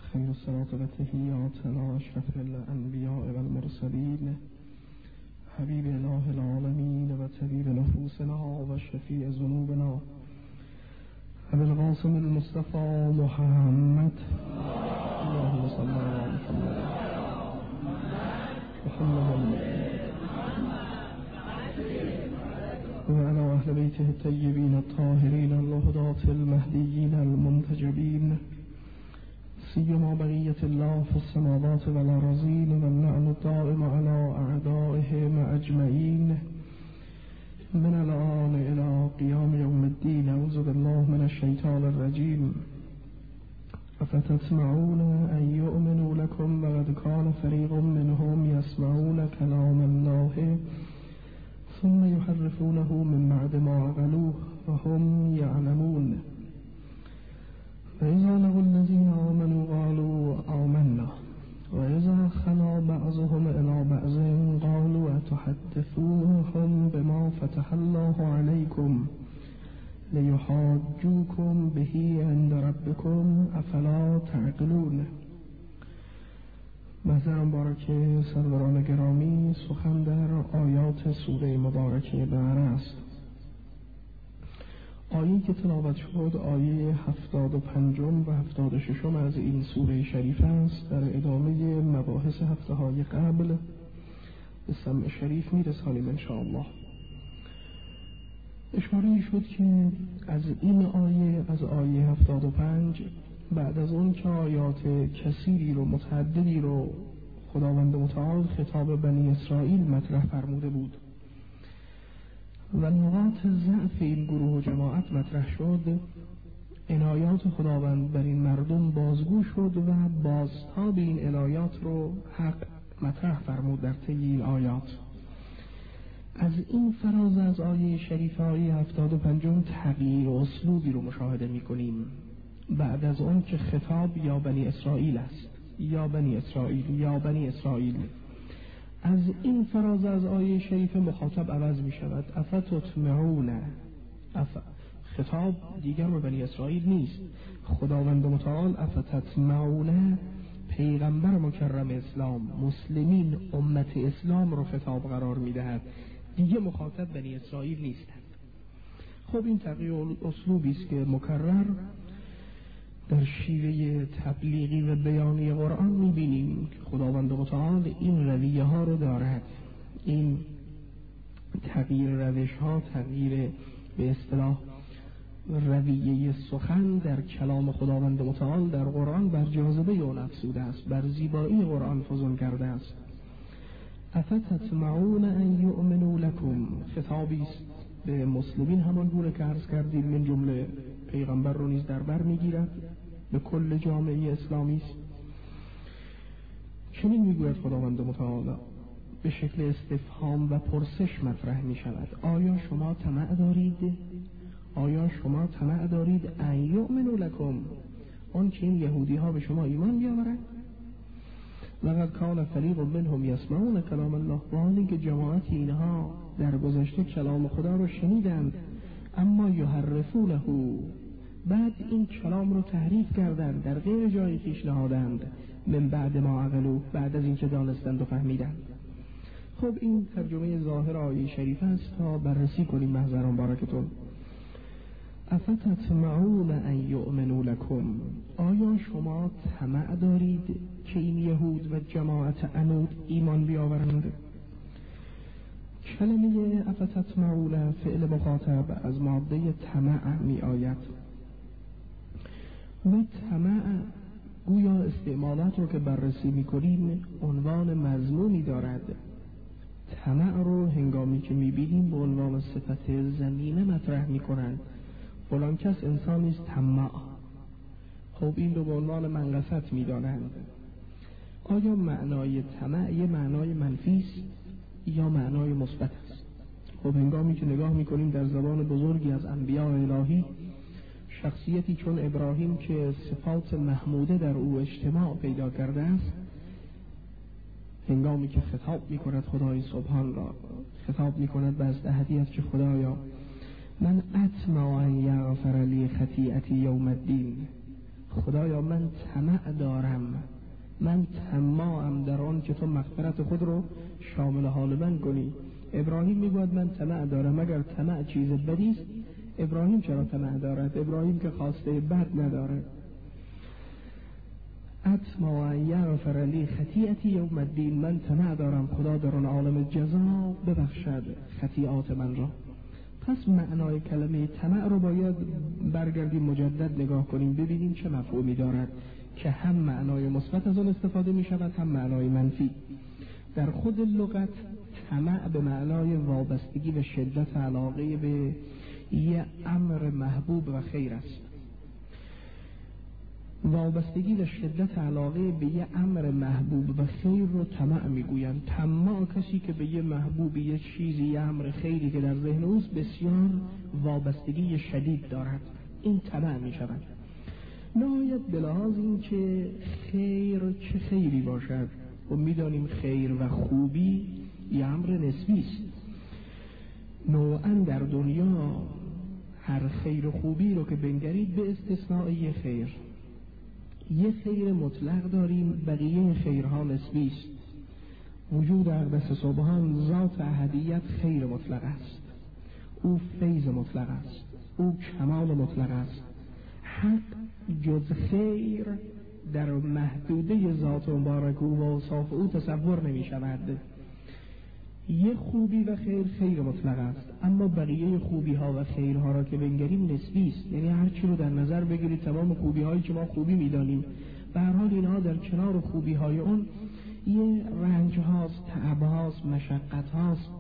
خير الصلاة والتحيات على أشرف الأنبياء والمرسلين حبيب إله العالمين وطبيب نفوسنا وشفيع ذنوبنا أبي القاسم المصطفى محمد. اللهم صل على محمد وعلى أهل بيته الطيبين الطاهرين الهداة المهديين المنتجبين، سيما بقية الله في السماوات والأرضين، واللعن الدائم على أعدائهم أجمعين من الآن إلى قيام يوم الدين. أعوذ بالله من الشيطان الرجيم. أفتطمعون أن يؤمنوا لكم وقد كان فريق منهم يسمعون كلام الله ثم يحرفونه من بعد ما عقلوه وهم يعلمون. فإذا لقوا الذين آمنوا قالوا آمنا وإذا خلا بعضهم إلى بعض قالوا أتحدثونهم بما فتح الله عليكم ليحاجوكم به عند ربكم أفلا تعقلون. محضر مبارک سروران گرامی، سخن در آیات سوره مبارکه بقره است. آیه که تلاوت شد آیه 75 و 76 از این سوره شریف است. در ادامه مباحث هفته های قبل به سمع شریف میرسانیم انشاءالله. اشاره شد که از این آیه، از آیه 75، بعد از اون که آیات کثیری رو، متعددی رو خداوند متعال خطاب بنی اسرائیل مطرح فرموده بود و نقاط ضعف این گروه و جماعت مطرح شد، عنایات خداوند بر این مردم بازگو شد و بازتاب این عنایات رو حق مطرح فرمود در طی این آیات. از این فراز از آیه شریف آیه 75 تغییر و اسلوبی رو مشاهده می کنیم. بعد از اون که خطاب یا بنی اسرائیل است، یا بنی اسرائیل، یا بنی اسرائیل، از این فراز از آیه شریف مخاطب عوض می شود. افتطمعون، خطاب دیگر به بنی اسرائیل نیست. خداوند متعال افتطمعون پیغمبر مکرم اسلام، مسلمین، امت اسلام رو خطاب قرار می دهد، دیگه مخاطب بنی اسرائیل نیستند. خب این تغییر اسلوبی است که مکرر در شیوه تبلیغی و بیانی قرآن می‌بینیم که خداوند متعال این رویه ها رو دارد. این تغییر روش ها، تغییر به اصطلاح رویه سخن در کلام خداوند متعال در قرآن بر جاذبه او افزوده است، بر زیبایی قرآن فزون کرده است. افتطمعون ان یؤمنوا لکم، خطابی است به مسلمین، همان گونه که عرض کردیم من جمله پیغمبر رو نیز در بر میگیرد، به کل جامعه اسلامی است. چنین میگوید خداوند متعال، به شکل استفهام و پرسش مطرح می شود. آیا شما طمع دارید؟ آیا شما طمع دارید ان یؤمنوا لکم، آن که این یهودی ها به شما ایمان بیاورند؟ لقد کان فریق منهم یسمعون کلام الله، و حالی که جماعت اینها در گذشته کلام خدا رو شنیدند، اما یحرفونه، بعد این کلام رو تحریف کردند، در غیر جای خویش نهادند، من بعد ما عقلوا، بعد از اینکه دانستند و فهمیدند. خب این ترجمه ظاهر آیه شریف است تا بررسی کنیم محضران بارکتون. افتطمعون ان یؤمنوا لکم، آیا شما طمع دارید که این یهود و جماعت عنود ایمان بیاورند؟ کلمه افتطمعون فعل مخاطب از ماده طمع می آید و طمع گویا استعمالات رو که بررسی می کنیم عنوان مضمونی دارد. طمع رو هنگامی که می بینیم به عنوان صفت ذمیمه مطرح می کنند. فلان کس انسانی است طماع، خب این رو به عنوان منقصت می دانند. آیا معنای طمع یه معنای منفی است یا معنای مثبت است؟ خب هنگامی که نگاه می کنیم در زبان بزرگی از انبیاء الهی، شخصیتی چون ابراهیم که صفات محموده در او اجتماع پیدا کرده است، هنگامی که خطاب می کند خدای سبحان را، خطاب می کند به از احدیت که خدایا من اطمع ان یغفر لی خطیئتی یوم الدین، خدایا من طمع دارم، من طماعم در آن که تو مغفرت خود رو شامل حال من کنی. ابراهیم میگوید من طمع دارم، اگر طمع چیز بدی است ابراهیم چرا طمع دارد؟ ابراهیم که خواسته بد نداره. اطمع ان یغفر لی خطیئتی یوم الدین، من طمع دارم خدا در آن عالم جزا ببخشد خطیئات من را. پس معنای کلمه طمع رو باید برگردیم مجدد نگاه کنیم ببینیم چه مفهومی دارد که هم معنای مثبت از آن استفاده می شود هم معنای منفی. در خود لغت طمع به معنای وابستگی و شدت علاقه به یه امر محبوب و خیر است. وابستگی و شدت علاقه به یه امر محبوب و خیر رو طمع میگویند. طماع کسی که به یه محبوبی، یه چیزی، یه امر خیری که در ذهن اوست بسیار وابستگی شدید دارد، این طمع می شود. نهایت به لحاظ این که خیر چه خیری باشد و میدانیم خیر و خوبی یه امر نسبی است. نوعا در دنیا هر خیر و خوبی رو که بنگرید به استثناء یه خیر، یه خیر مطلق داریم، بقیه خیرها نسبی است. وجود اقدس سبحان ذات احدیت خیر مطلق است، او فیض مطلق است، او کمال مطلق است. حق جز خیر در محدوده ذات مبارک او و اوصاف او تصور نمی شود. یه خوبی و خیر خیر مطلق است، اما بقیه خوبی ها و خیرها را که بنگریم نسبی است. یعنی هر چی رو در نظر بگیرید تمام خوبی هایی که ما خوبی میدانیم به هر حال اینها در کنار خوبی های اون یه رنج هاست، تعب هاست، مشقت هاست.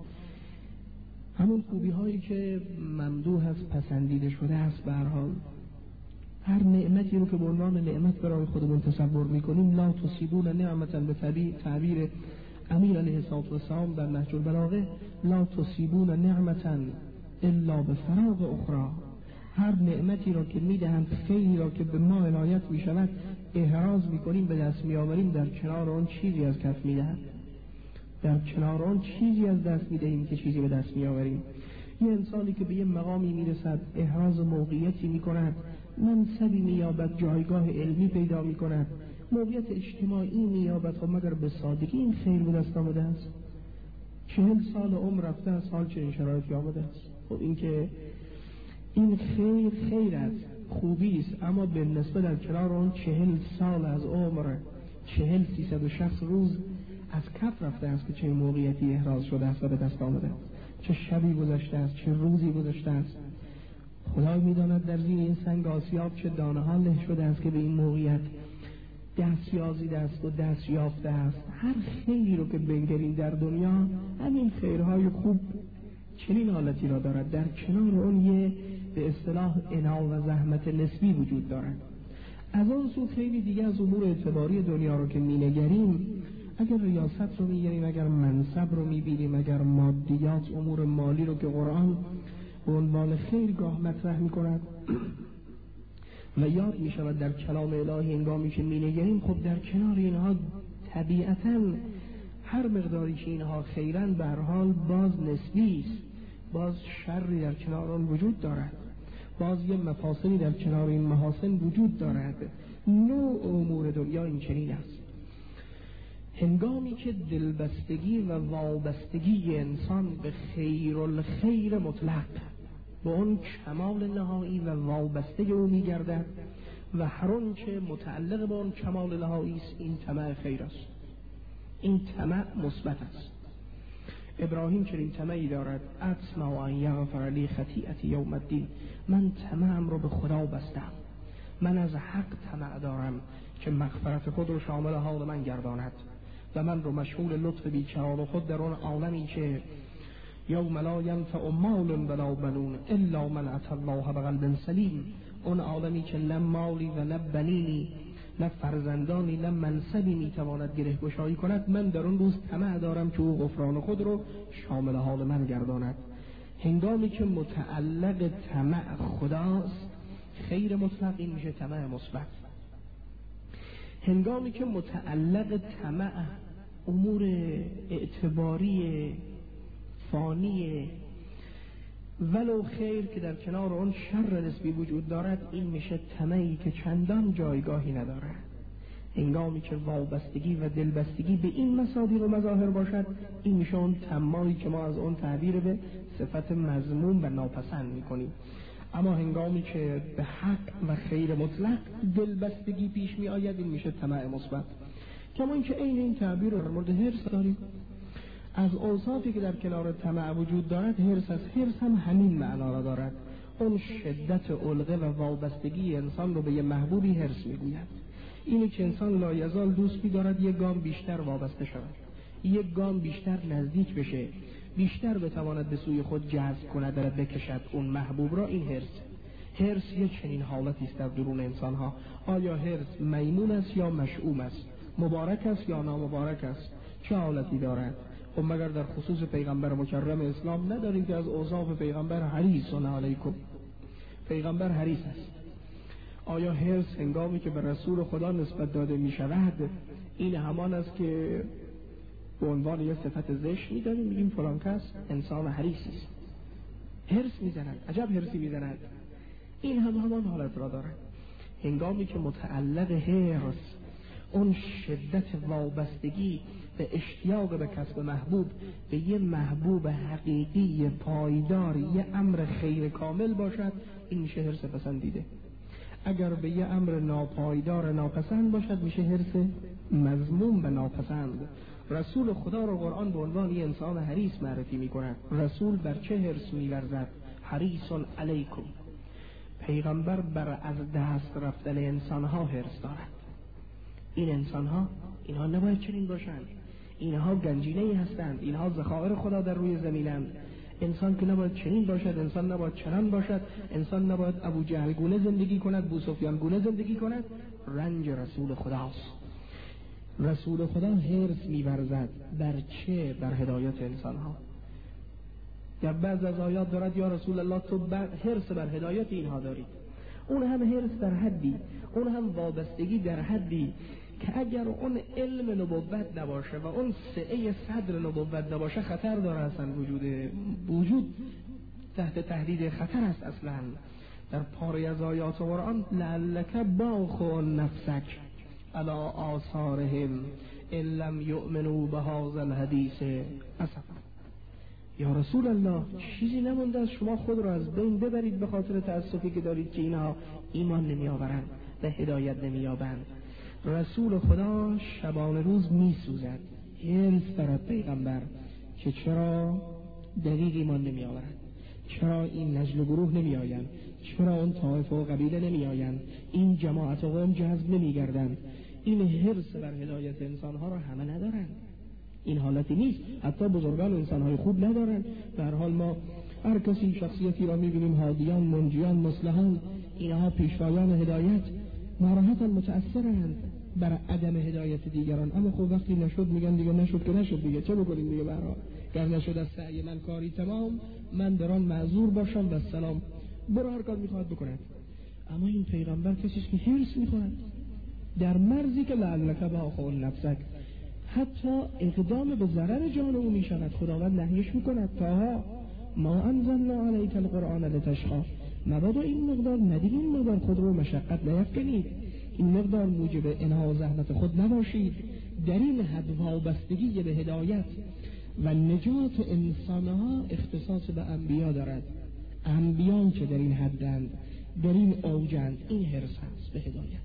همون خوبی هایی که ممدوح است، پسندیده شده است. به هر حال هر نعمتی رو که به عنوان نعمت برای خودمون تصور میکنیم، لا تصیبون نعمتا به تعبیر امیر علیه السلام در نهج البلاغه، لا تصیبون نعمتا الا به فراغ اخرى. هر نعمتی را که میدهند، خیلی را که به ما عنایت میشود، احراز میکنیم، به دست میآوریم، در کنار آن چیزی از کف میدهند، در کنار آن چیزی از دست میدهیم که چیزی به دست میآوریم. یه انسانی که به یه مقامی میرسد، احراز موقعیتی میکند، منصبی مییابد، جایگاه علمی پیدا میکند، موقعیت اجتماعی مییابد، خب مگر به سادگی این خیر به دست آمده است؟ 40 سال عمر رفته از حال چنین شرایطی آمده است. خب این که این خیر است، خوبی است، اما به نسبت در کنار اون 40 سال از عمر، 40-360 روز از کف رفته است که چه موقعیتی احراز شده است و به دست آمده است. چه شبی گذشته است، چه روزی گذشته است. خدای میداند در زیر این سنگ آسیاب چه دانه ها له شده است که به این موقعیت دست یازیده است و دست یافته است. هر خیری رو که بنگریم در دنیا، همین خیرهای خوب چنین حالتی را دارد، در کنار اون یه به اصطلاح عنا و زحمت نسبی وجود دارد. از آن سو خیلی دیگه از امور اعتباری دنیا رو که مینگریم، اگر ریاست رو میگیریم، اگر منصب رو میبینیم، اگر مادیات، امور مالی رو که قرآن به عنوان خیرگاه مطرح میکند و یاد میشود در کلام الهی هنگامی که مینگریم، خب در کنار اینها طبیعتاً هر مقداری که اینها خیرن به هر حال باز نسبی است، باز شری در کنار آن وجود دارد، باز یه مفاسدی در کنار این محاسن وجود دارد. نوع امور دنیا این چنین است. هنگامی که دلبستگی و وابستگی انسان به خیر مطلق، به اون کمال نهایی و وابسته او میگردد و هر آنچه متعلق به اون کمال نهایی است، این طمع خیر است، این طمع مثبت است. ابراهیم چنین طمعی دارد، اطمع ان یغفر لی خطیئتی یوم الدین، من طمعم رو به خدا بستم، من از حق طمع دارم که مغفرت خود رو شامل حال من گرداند و من رو مشغول لطف بیکران خود در اون عالمی که یوم لا ینفع مال ولا بنون الا من اتى الله بقلب سلیم، اون عالمی که نه مالی و نه بنینی، نه فرزندانی، نه منصبی میتواند گره گشایی کند، من در اون روز طمع دارم که او غفران خود رو شامل حال من گرداند. هنگامی که متعلق طمع خداست، خیر مطلق، این میشه طمع مثبت. هنگامی که متعلق طمع امور اعتباری فانی ولو خیر که در کنار اون شر نسبی وجود دارد، این میشه طمعی که چندان جایگاهی ندارد. هنگامی که وابستگی و دلبستگی به این مصادیق و مظاهر باشد، این میشه اون طمعی که ما از اون تعبیر به صفت مذموم و ناپسند میکنیم. اما هنگامی که به حق و خیر مطلق دلبستگی پیش می آید، این میشه طمع مثبت. کما اینکه عین این تعبیر رو در مورد حرص داریم. از اوصافی که در کنار طمع وجود دارد، حرص از حرص هم همین معنا را دارد. اون شدت علقه و وابستگی انسان رو به یه محبوبی حرص میگوید. اینی که انسان لایزال دوست می‌دارد یک گام بیشتر وابسته شود، یک گام بیشتر نزدیک بشه، بیشتر بتواند به سوی خود جذب کند و بکشد اون محبوب را. این حرص یک چنین حالتی است در درون انسان‌ها. آیا حرص میمون است یا مشؤوم است؟ مبارک است یا نامبارک است؟ چه حالتی دارد؟ خب مگر در خصوص پیغمبر مکرم اسلام نداریم که از اوصاف پیغمبر حریص علیکم، پیغمبر حریص است. آیا حرص هنگامی که به رسول خدا نسبت داده می شود، این همان است که به عنوان یک صفت زشت می داریم، میگیم فلان کس انسان حریصی است، حرص می زند، عجب حرصی می زند؟ این همان حالت را دارد. هنگامی که متعلق حرص اون شدت وابستگی به اشتیاق به کسب محبوب، به یه محبوب حقیقی پایدار، یه امر خیر کامل باشد، این میشه حرص پسندیده. اگر به یه امر ناپایدار ناپسند باشد، میشه حرص مذموم و ناپسند. رسول خدا رو قرآن به عنوان یه انسان حریص معرفی میکند. رسول بر چه حرص می‌ورزد؟ حریص علیکم. پیغمبر بر از دست رفتن انسانها حرص دارد. این انسانها، اینها نباید چنین باشند، اینها گنجینه‌ای هستند، اینها ذخایر خدا در روی زمینند. انسان که نباید چنین باشد، انسان نباید چنان باشد، انسان نباید ابو جهل گونه زندگی کند، ابو سفیان گونه زندگی کند. رنج رسول خداست. رسول خدا حرص می‌ورزد بر چه؟ بر هدایت انسانها. در بعض از آیات دارد یا رسول الله تو حرص بر هدایت اینها دارید. اون هم حرص در حدی، اون هم وابستگی در حدی که اگر اون علم نبوت نباشه و اون سعه صدر نبوت نباشه، خطر داره. اصلا وجود تحت تهدید خطر است. اصلا در پاره از آیات قرآن لعلک باخ نفسک علی آثارهم ان لم یؤمنوا بهذا الحدیث اسفا. یا رسول الله چیزی نمونده از شما خود را از بین ببرید به خاطر تأسفی که دارید که اینها ایمان نمی آورند و هدایت نمی یابند. رسول خدا شبان روز می سوزد، حرص دارد پیغمبر که چرا دقیق ایمان نمی آورند، چرا این نجل گروه نمی آیند، چرا اون طائفه و قبیله نمی آیند، این جماعت و قوم جذب نمی گردند. این حرص بر هدایت انسانها را همه ندارند. این حالتی نیست، حتی بزرگان انسانهای خوب ندارند. به هر حال ما هر کسی شخصیتی را می‌بینیم، هادیان، منجیان، مصلحان، اینها پیشوایان هدایت، ناراحتاً متأثرند بر عدم هدایت دیگران. اما خب وقتی نشد میگن دیگه نشد که نشد دیگه، چه بکنیم دیگه؟ به هر حال گر نشد از سعی من کاری تمام، من در آن معذور باشم و سلام، برو هر کار میخواد بکند. اما این پیغمبر کسی است که حرص می‌کند در مرزی که لعلک باخ نفسک، حتی اقدام به ضرر جان او می شود. خداوند نهیش می کند تا ما انزلنا علیک القرآن لتشقی، مبادا این مقدار ندید، این مقدار خود رو مشقت نیفکنید، این مقدار موجب انها و زحمت خود نباشید. در این حد وابستگی به هدایت و نجات انسانها اختصاص به انبیا دارد. انبیان که در این حدند، در این اوجند، این حرص هست به هدایت.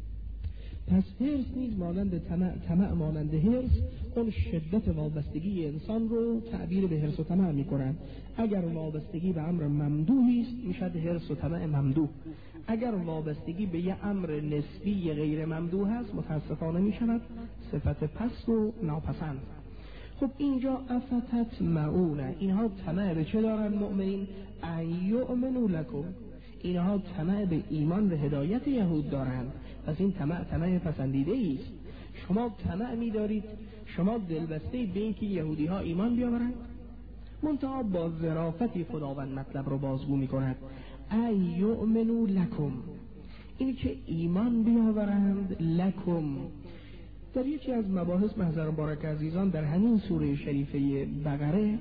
پس حرص نیز مانند طمع مانند حرص اون شدت وابستگی انسان رو تعبیر به حرص و طمع می‌کنند. اگر وابستگی به امر ممدوحی است، میشد حرص و طمع ممدوح. اگر وابستگی به یه امر نسبی غیر ممدوح است، متاسفانه میشود صفت پست و ناپسند. خب اینجا افتت معونه، اینها طمع به چه دارن مؤمنین؟ ان یؤمنوا لکم، اینها طمع به ایمان به هدایت یهود دارند. پس این طمع پسندیده است. شما طمع می‌دارید، شما دلبسته به اینکه یهودی ها ایمان بیاورند، منتها با ظرافتی خداوند مطلب رو بازگو می‌کند. ان یؤمنوا لکم، این که ایمان بیاورند، لکم در یکی از مباحث محضر مبارک عزیزان در همین سوره شریفه بقره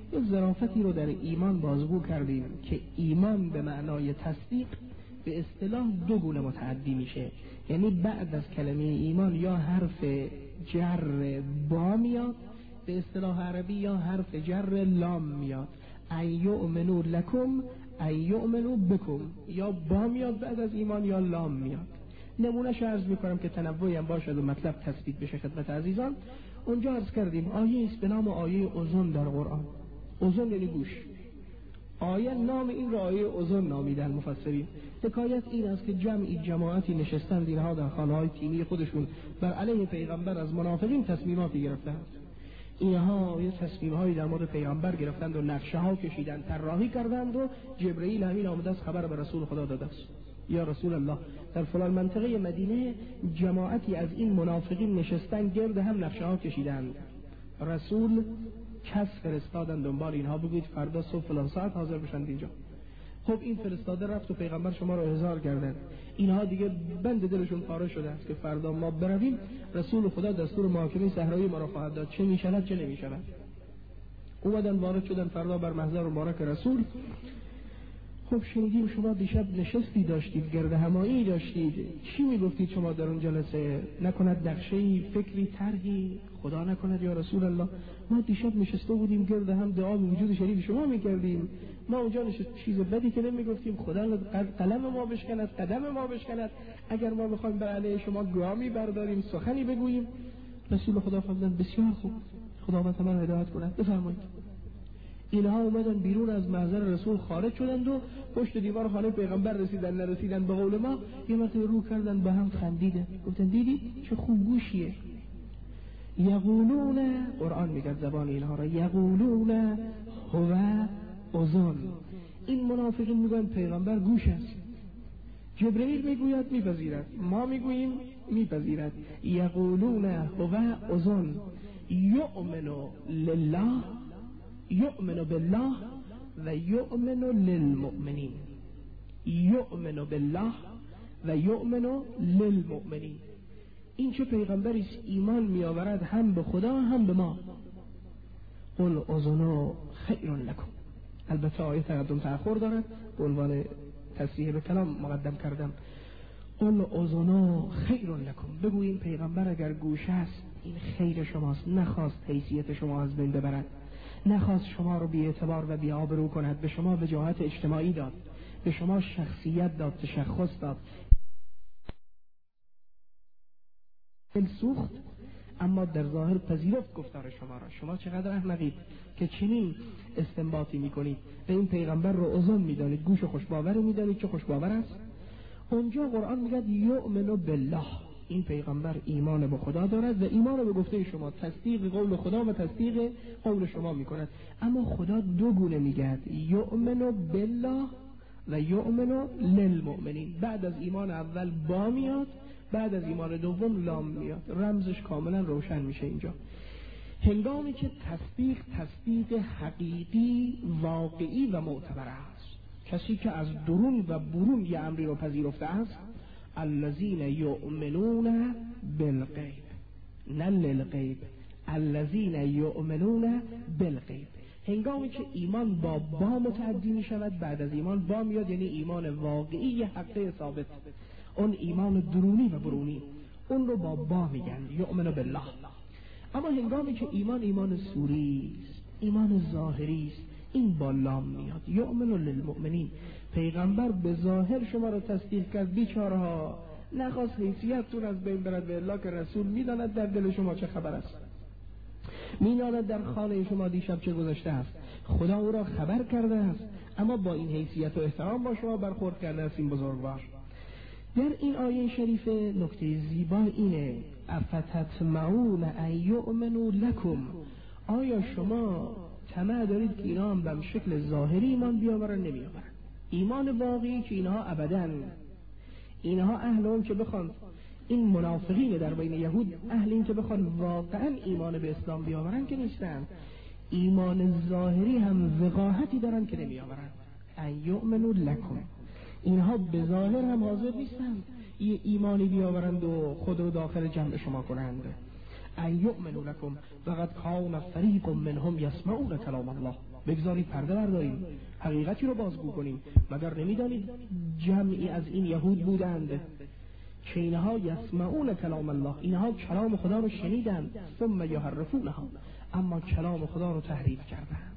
یه ظرافتی رو در ایمان بازگو کردیم که ایمان به معنای تصدیق به اصطلاح دو گونه متعدی میشه. یعنی بعد از کلمه ایمان یا حرف جر با میاد به اصطلاح عربی، یا حرف جر لام میاد. ایؤمنو لکم ایؤمنو بکم، یا با میاد بعد از ایمان یا لام میاد. نمونهش عرض میکنم که تنوعی هم باشد و مطلب تثبیت بشه خدمت عزیزان. اونجا عرض کردیم آیه است به نام آیه اذن در قرآن. اذن یعنی گوش. آیه نام این را آیه اذن نامیدن مفسرین. حکایت این است که جماعتی نشستند اینها در خانه‌های تیمی خودشون بر علیه پیغمبر از منافقین تصمیماتی گرفتند. اینها یه تصمیم‌هایی در مورد پیغمبر گرفتند و نقشه‌ها کشیدند، طراحی کردند و جبرئیل همین آمده است خبر به رسول خدا داده است. یا رسول الله، در فلان منطقه مدینه جماعتی از این منافقین نشستن گرد هم نقشه‌ها کشیدند. رسول کس فرستادن دنبال اینها، بگوید فردا صبح فلان ساعت حاضر بشن اینجا. خب این فرستاده رفت و پیغمبر شما رو احضار کردن. اینها دیگه بند دلشون پاره شده است که فردا ما برویم رسول خدا دستور محاکمه صحرایی ما را خواهد داد، چه میشود چه نمیشود. اومدن وارد شدن فردا بر محضر مبارک رسول. خب شنیدیم شما دیشب نشستی داشتید، گرد همایی داشتید، چی میگفتید شما در اون جلسه؟ نکند نقشه‌ای، فکری، طرحی؟ خدا نکند یا رسول الله ما دیشب نشسته بودیم گرد هم دعا به وجود شریف شما میکردیم. ما اونجا چیز بدی که نمیگفتیم، خدا قلم ما بشکند، قدم ما بشکند اگر ما بخوایم بر علیه شما گامی برداریم، سخنی بگوییم. رسول خدا فرمودند بسیار خوب، خداوند من هدایت کند، بفرمایید. اینها اومدن بیرون از محضر رسول خارج شدند و پشت دیوار خانه پیغمبر رسیدن. نرسیدن به قول ما یه مرتبه رو کردن به هم خندیدن، گفتن دیدی چه خوب گوشیه. یقولون، قرآن میگه زبان اینها را، یقولون هو اذن. این منافقین میگن پیغمبر گوش است. جبرئیل میگوید میپذیرد، ما میگوییم میپذیرد. یقولون هو اذن یؤمن لله، یؤمن بالله و یؤمن للمؤمنین. یؤمن بالله و یؤمن للمؤمنین. این چه پیغمبری است ایمان میآورد هم به خدا هم به ما. قل اذن خیر لکم. البته آیه تقدم تأخر دارد، به عنوان تصحیح به کلام مقدم کردم. قل اذن خیر لکم، بگو این پیغمبر اگر گوش است این خیر شماست. نخواست حیثیت شما از بین ببرد، نخواست شما رو بی اعتبار و بی آبرو کند، به شما وجاهت اجتماعی داد، به شما شخصیت داد، تشخص داد. سوخت اما در ظاهر پذیرفت گفتار شما را. شما چقدر احمقید که چنین استنباطی میکنید و این پیغمبر رو اذن میدانید، گوش خوشباور میدانید. چه خوشباور است؟ اونجا قرآن میگه یؤمن بالله، این پیغمبر ایمان به خدا دارد و ایمان به گفته شما، تصدیق قول خدا و تصدیق قول شما میکند. اما خدا دو گونه میگه، یؤمن بالله و یؤمن للمؤمنین. بعد از ایمان اول با میاد، بعد از ایمان دوم لام میاد. رمزش کاملا روشن میشه اینجا. هنگامی که تصدیق حقیقی، واقعی و معتبر است، کسی که از درون و برون یه امری رو پذیرفته است، الذین یؤمنون بالغیب، نه للغیب، الذین یؤمنون بالغیب. هنگامی که ایمان با متعدی می شود، بعد از ایمان با میاد، یعنی ایمان واقعی حقیقی ثابت، اون ایمان درونی و برونی، اون رو با میگن یؤمن بالله. اما هنگامی که ایمان سوری است، ایمان ظاهری است، این با لام میاد، یؤمن للمؤمنین. پیغمبر به ظاهر شما رو تصدیق کرد، بیچاره‌ها، نخواست حیثیتتون از بین برد، به الا که رسول میداند در دل شما چه خبر است، میداند در خانه شما دیشب چه گذشته است، خدا او را خبر کرده است، اما با این حیثیت و احترام با شما برخورد کرده است این بزرگوار. در این آیه شریف نکته زیبا اینه، افتطمعون ان یؤمنوا لکم، آیا شما طمع دارید که اینا هم به شکل ظاهری ایمان بیاورن؟ نمیآورن. ایمان واقعی که اینها ابداً، اینها اهل اون که بخوان، این منافقین در بین یهود اهل این که بخوان واقعاً ایمان به اسلام بیاورن که نیستن. ایمان ظاهری هم وقاحتی دارن که نمیآورن. ان یؤمنوا لکم، اینها به ظاهر هم حاضر نیستند یه ایمانی بیاورند و خود رو داخل جمع شما کنند. ان یؤمنوا لکم وقد کان فریق منهم یسمعون کلام الله بگذارید پرده برداریم، حقیقتی رو بازگو کنیم. مگر نمیدانید جمعی از این یهود بودند که اینها یسمعون کلام الله، اینها کلام خدا رو شنیدند، ثم یحرفونها، اما کلام خدا رو تحریف کردند.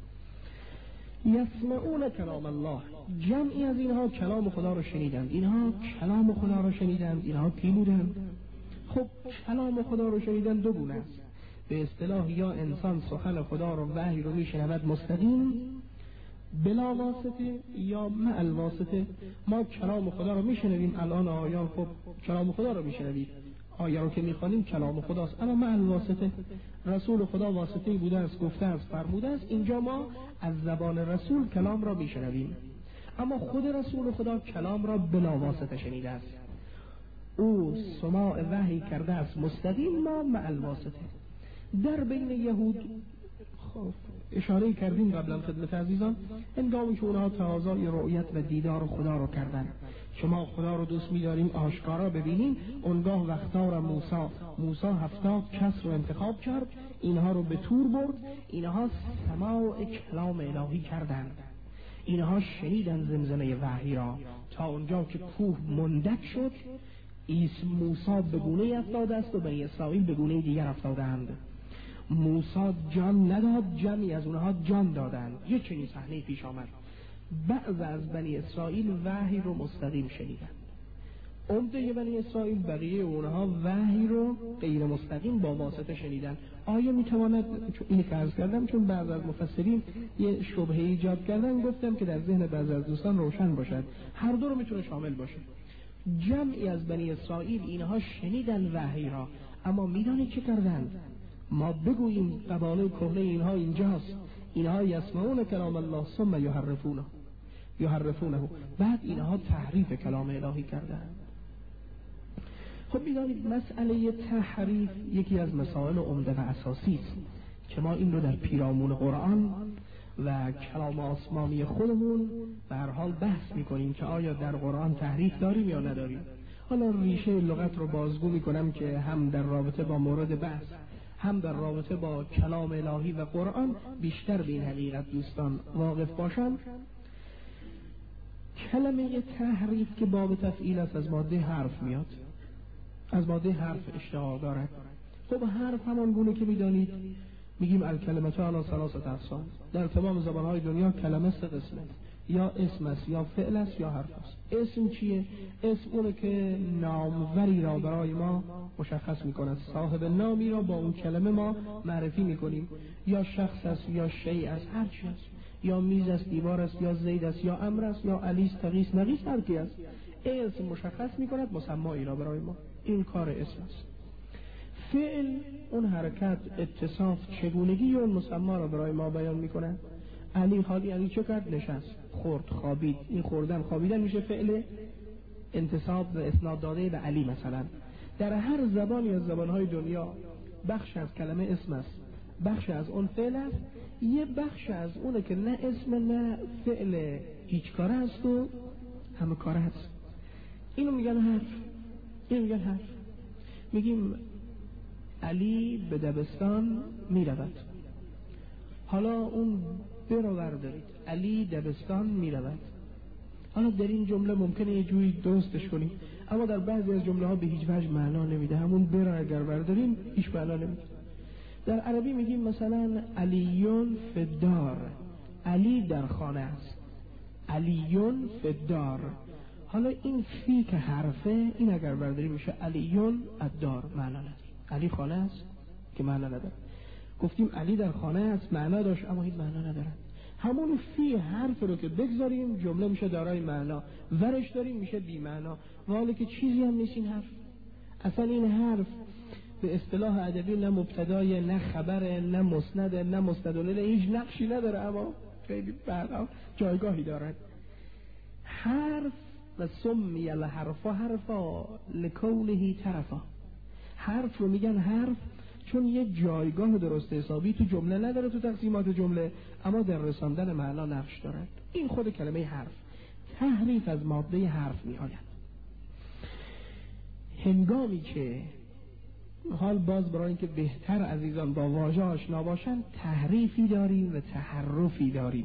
یسمعون کلام الله، جمعی از اینها کلام خدا رو شنیدند. اینها کلام خدا رو شنیدند، اینها کی بودند؟ خب کلام خدا رو شنیدن دو گونه است. به اصطلاح یا انسان سخن خدا رو، وحی رو میشنود مستقیم بلا واسطه یا مع الواسطه. ما کلام خدا رو میشنویم، الان آیان خب کلام خدا رو میشنوید، آیه رو که میخوانیم کلام خداست، اما مع الواسطه رسول خدا واسطه‌ای بوده است، گفته است، فرموده است. اینجا ما از زبان رسول کلام را میشنویم، اما خود رسول خدا کلام را بلا واسطه شنیده است. او سماع وحی کرده است مستقیم، ما مع الواسطه. در بین یهود خب اشاره کردیم قبلا خدمت عزیزان، هنگامی که اونها تقاضای رؤیت و دیدار خدا رو کردن، شما خدا رو دوست می‌داریم آشکارا ببینیم، اونگاه وقتار موسی 70 کس رو انتخاب کرد، اینها رو به تور برد، اینها سماع کلام الهی کردند، اینها شنیدن زمزمه وحی را تا اونجا که کوه مندک شد. موسی به گونه افتاده است و بنی اسرائیل به گونه دیگر افتادند. موسی جان نداد، جمعی از اونها جان دادند. یه چنین صحنه پیش آمد. بعض از بنی اسرائیل وحی رو مستقیم شنیدند، عمده بنی اسرائیل بقیه اونها وحی رو غیر مستقیم با واسطه شنیدن. آیا میتواند، اینی که عرض کردم چون بعض از مفسرین یه شبهه ایجاد کردن، گفتم که در ذهن بعض از دوستان روشن باشد، هر دو رو میتونه شامل باشه. جمعی از بنی اسرائیل اینها شنیدن وحی را، اما میدانید چه کردند؟ ما بگوییم قباله کهنه اینها اینجاست، اینها یسمعون کلام الله ثم یحرفونه، بعد اینها تحریف کلام الهی کردند. خب میدانید مسئله تحریف یکی از مسائل عمده و اساسی است که ما این رو در پیرامون قرآن و کلام آسمانی خودمون به هر حال بحث میکنیم که آیا در قرآن تحریف داریم یا نداریم. حالا ریشه لغت رو بازگو میکنم که هم در رابطه با مورد بحث هم در رابطه با کلام الهی و قرآن بیشتر به این حقیقت دوستان واقف باشن. کلمه تحریف که باب تفعیل است از ماده حرف میاد، از ماده حرف اشتقاق دارد. خب حرف همان گونه که میدانید میگیم الکلمه علی ثلاثه اقسام، در تمام زبانهای دنیا کلمه سه قسمه، یا اسم است یا فعل است یا حرف است. اسم چیه؟ اسم اونه که ناموری را برای ما مشخص میکند، صاحب نامی را با اون کلمه ما معرفی میکنیم، یا شخص است یا شیء است، هر چی است، یا میز است، دیوار است، یا زید است، یا امر است، یا علی است، تقیس، نقیس، هر کی است. اسم مشخص میکند مسمایی را برای ما، این کار اسم است. فعل اون حرکت، اتصاف، چگونگی اون مسما را برای ما بیان میکنه. علی حالی علی چه کرد؟ نشست، خورد، خوابید. این خوردن خوابیدن میشه فعل انتصاب و اسناد داده به علی. مثلا در هر زبانی از زبانهای دنیا بخش از کلمه اسم است، بخش از اون فعل است، یه بخش از اونه که نه اسم نه فعل، هیچ کاره است و همه کاره است. اینو میگن حرف. اینو میگن حرف. میگیم علی به دبستان میرود. حالا اون برو بردارید، علی دبستان میرود. حالا در این جمله ممکنه یه جوری درستش کنیم، اما در بعضی از جمله ها به هیچ وجه معنا نمیده. همون برو اگر برداریم هیچ معنا نمیده. در عربی میگیم مثلا علیون فدار، علی در خانه است، علیون فدار. حالا این فی که حرفه، این اگر برداریم میشه علیون الدار، معنا نداره. علی خانه است که معنا نداره. گفتیم علی در خانه است، معنا داشت اما هیچ معنا نداره. همون فی حرف رو که بگذاریم جمله میشه دارای معنا، ورش داریم میشه بی معنا، ولی که چیزی هم نیست این حرف. اصلا این حرف به اصطلاح ادبی نه مبتدای، نه خبره، نه مسند، نه مستدل، هیچ نقشی نداره، اما خیلی بعدا جایگاهی دارد. حرف و سمی الحرف حرفا لکونه طرفا. حرف رو میگن حرف چون یه جایگاه درست حسابی تو جمله نداره، تو تقسیمات جمله، اما در رساندن معنا نقش دارد. این خود کلمه حرف. تحریف از ماده حرف می آید. هنگامی که حال باز برای اینکه بهتر عزیزان با واژه آشنا باشن، تحریفی داریم و تحرفی داریم.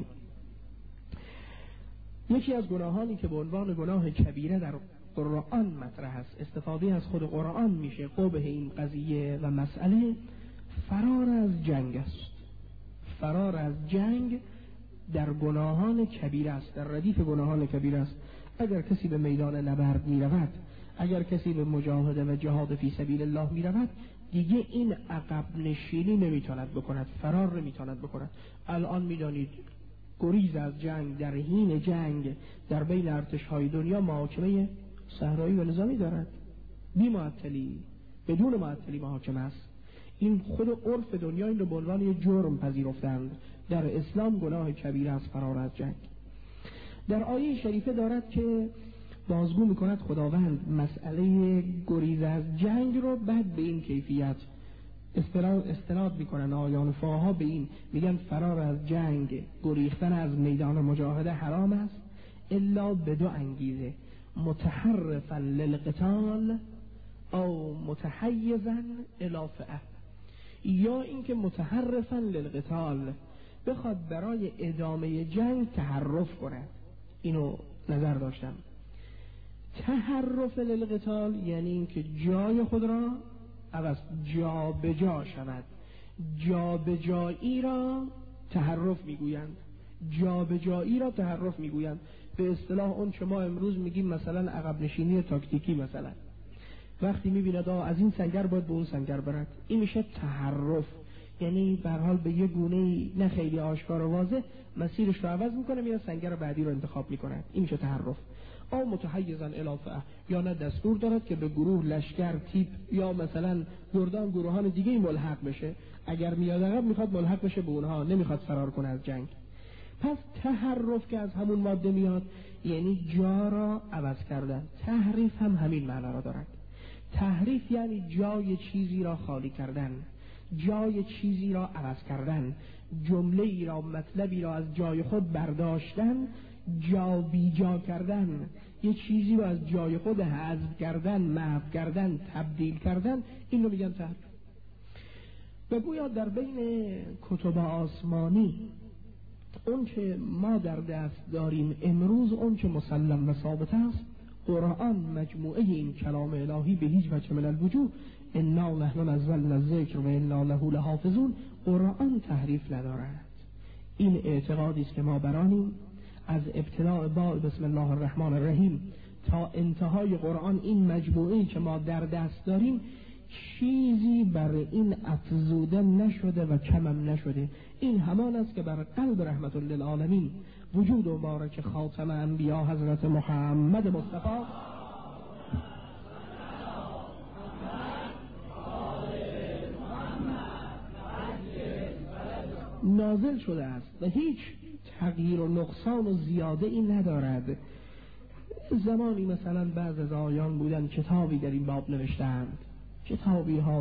یکی از گناهانی که به عنوان گناه کبیره در قرآن مطرح است، استفاده از خود قرآن میشه قبح این قضیه و مسئله، فرار از جنگ است. فرار از جنگ در گناهان کبیره است، در ردیف گناهان کبیره است. اگر کسی به میدان نبرد می رود، اگر کسی به مجاهده و جهاد فی سبیل الله می رود، دیگه این عقب نشینی نمیتواند بکند، فرار نمیتواند بکند. الان میدانید گریز از جنگ در حین جنگ در بین ارتش‌های دنیا محاکمه صحرایی و نظامی دارد، بی معطلی، بدون معطلی محاکمه است. این خود عرف دنیا این رو به عنوان یک جرم پذیرفتند. در اسلام گناه کبیره است فرار از جنگ. در آیه شریفه دارد که بازگو میکند خداوند مسئله گریز از جنگ رو بعد به این کیفیت استناد میکنن آیان فقها، به این میگن فرار از جنگ، گریختن از میدان مجاهده حرام است الا به دو انگیزه: متحرفا للقتال او متحیزا الی فئه. یا اینکه متحرفا للقتال بخواد برای ادامه جنگ تحرف کنه. اینو نظر داشتم. تحرف للقتال یعنی اینکه جای خود را عوض جا به جا شود. جا به جایی را تحرف میگویند. جا به جایی را تحرف میگویند. به اصطلاح اون که ما امروز میگیم مثلا عقب نشینی تاکتیکی، مثلا وقتی میبیند از این سنگر باید به اون سنگر برد، این میشه تحرف. یعنی به هر حال به یه گونه‌ای نه خیلی آشکار و واضح مسیرش رو عوض میکنه، میاد سنگر بعدی رو انتخاب میکنه، این میشه تحرف. او متحیزا الی فئه، یا نه دستور دارد که به گروه، لشکر، تیپ یا مثلا گردان، گروهان دیگه ملحق بشه. اگر میاد عقب میخواد ملحق بشه به اونها، نمیخواد فرار کنه از جنگ. پس تحرف که از همون ماده میاد یعنی جا را عوض کردن. تحریف هم همین معنا را دارد. تحریف یعنی جای چیزی را خالی کردن، جای چیزی را عوض کردن، جمله ای را، مطلبی را از جای خود برداشتن، جا بی جا کردن، یه چیزی را از جای خود حذف کردن، محو کردن، تبدیل کردن، این رو میگن تحریف. و گویا در بین کتب آسمانی اون که ما در دست داریم امروز، اون که مسلم و ثابت است، قرآن مجموعه این کلام الهی به هیچ وجه من الوجوه، انا نحن نزلنا الذکر و انا له لحافظون، قرآن تحریف ندارد. این اعتقادی است که ما برانیم از ابتداء بسم الله الرحمن الرحیم تا انتهای قرآن. این مجموعه‌ای که ما در دست داریم چیزی بر این افزوده نشده و کمم نشده. این همان است که بر قلب رحمت للعالمین وجود مبارک خاتم انبیا حضرت محمد مصطفی نازل شده است و هیچ تغییر و نقصان و زیاده این ندارد. زمانی مثلا بعض از آیان بودن کتابی در این باب نوشتند، کتابی ها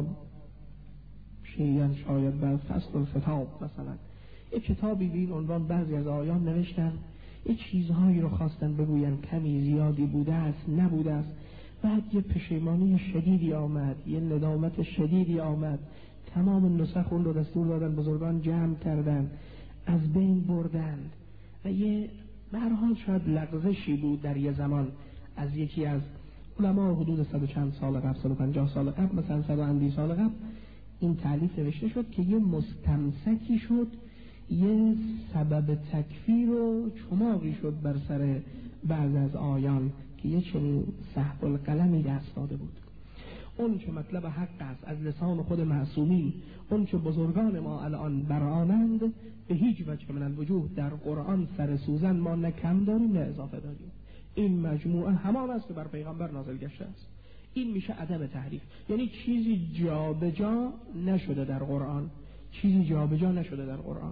شاید بعض فصل الکتاب مثلا یک کتابی به این عنوان بعضی از آیان نوشتن، یک چیزهایی رو خواستن بگوین، کمی زیادی بوده است نبوده است، بعد یه پشیمانی شدیدی آمد، یه ندامت شدیدی آمد، تمام نسخ اون رو دستور دادن، بزرگان جمع کردن، از بین بردند و یه به هر حال شاید لغزشی بود در یه زمان از یکی از علما حدود 100 و چند سال قبل، 150 سال قبل، مثلا 100 و اندی سال قبل این تألیف نوشته شد که یه مستمسکی شد، یه سبب تکفیر و چماقی شد بر سر بعض از آیان که یه چنین سحب القلمی دست داده بود. اون که مطلب حق است از لسان خود معصومین، اون که بزرگان ما الان برآمند، به هیچ وجه من الوجوه در قرآن سر سوزن ما نه کم داریم نه اضافه داریم. این مجموعه همان است که بر پیغمبر نازل گشته است. این میشه عدم تحریف، یعنی چیزی جا به جا نشده در قرآن، چیزی جا به جا نشده در قرآن.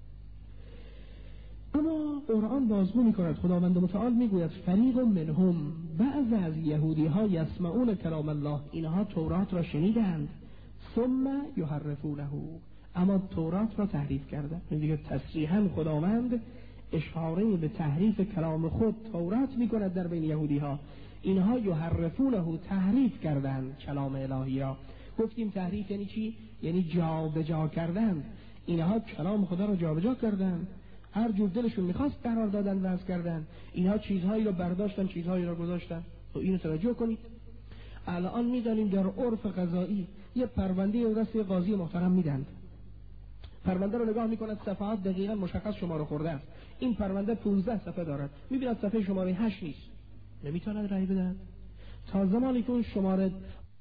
اما قرآن بازگو میکند، خداوند متعال میگوید فریق منهم، بعض از یهودی ها یسمعون کلام الله، اینها تورات را شنیدند، ثم یحرفونه، اما تورات را تحریف کردند. دیگه تصریحا خداوند اشاره به تحریف کلام خود تورات میکند در بین یهودی ها. اینها یحرفونه، تحریف کردند کلام الهی را، گفتیم تحریف یعنی چی؟ یعنی جابجا کردن. اینها کلام خدا رو جابجا کردن، هر جور دلشون میخواست قرار دادن، وضع کردن. اینها چیزهایی رو برداشتن، چیزهایی رو گذاشتن. و اینو توجه کنید. الان میدانیم در عرف قضایی یه پرونده رو دست قاضی محترم میدن، پرونده رو نگاه میکند، صفحات دقیقاً مشخص شماره خورده است. این پرونده 15 صفحه دارد، میبیند صفحه شماره 8 نیست، نمیتواند رأی بدهد تا زمانی که اون شماره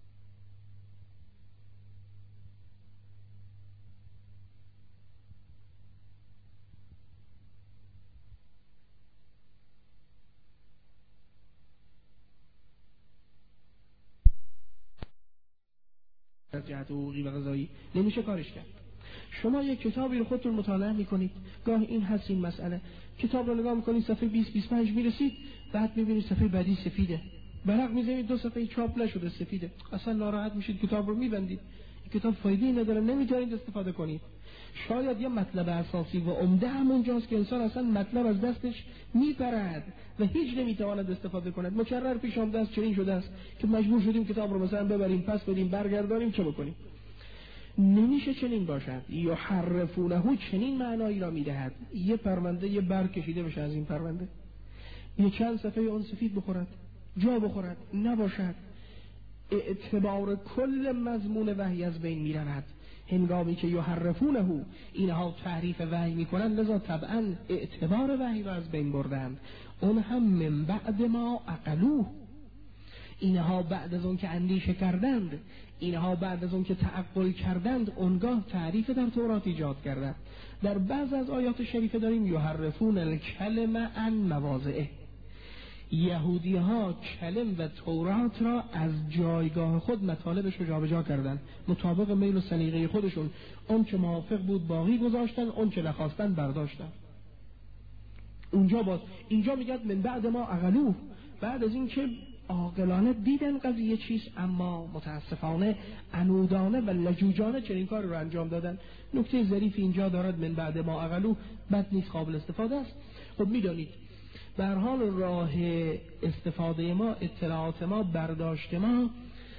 از جهت حقوقی و قضایی نمیشه کارش کرد. شما یک کتابی رو خودتون مطالعه میکنید، گاه این هست این مسئله، کتاب رو نگاه میکنید صفحه 20-25 میرسید، بعد میبینید صفحه بعدی سفیده، برق میزنید 2 صفحه چاپ نشده سفیده، اصلا ناراحت میشید، کتاب رو میبندید. این کتاب فایده‌ای نداره، نمیتونید استفاده کنید. شاید یه مطلب اساسی و عمده همونجاست که انسان اصلا مطلب از دستش میپرد و هیچ نمیتواند استفاده کند. مکرر پیش آمده است، چنین شده است که مجبور شدیم کتاب رو مثلا ببریم پس بدیم برگردانیم، چه بکنیم؟ نمیشه چنین باشد. یحرفونه چنین معنایی را میدهد. یه پرونده یه برگ کشیده بشه از این پرونده، یه چند صفحه اون سفید بخورد، جا بخورد، نباشد، اعتبار کل مضمون وحی از بین میرود. هنگامی که یحرفونه اینها تحریف وحی میکنند، لذا طبعا اعتبار وحی را از بین بردند. اون هم من بعد ما عقلوه، اینها بعد از اون که اندیشه کردند، اینها بعد از اون که تعقل کردند، اونگاه تعریف در تورات ایجاد کردند. در بعض از آیات شریفه داریم یحرفون الکلمه عن مواضعه، یهودی ها کلم و تورات را از جایگاه خود مطالبش رو جابجا کردن، مطابق میل و سلیقه خودشون. اون که موافق بود باقی گذاشتن، اون که نخواستن برداشتن. اینجا میگه من بعد ما عقلوه، بعد از این که عاقلانه دیدن قضیه چیست، اما متاسفانه عنودانه و لجوجانه چنین کار رو انجام دادن. نکته ظریف اینجا دارد من بعد ما عقلوه، بد نیست، قابل استفاده است. خب میدانید به هر حال راه استفاده ما، اطلاعات ما، برداشت ما،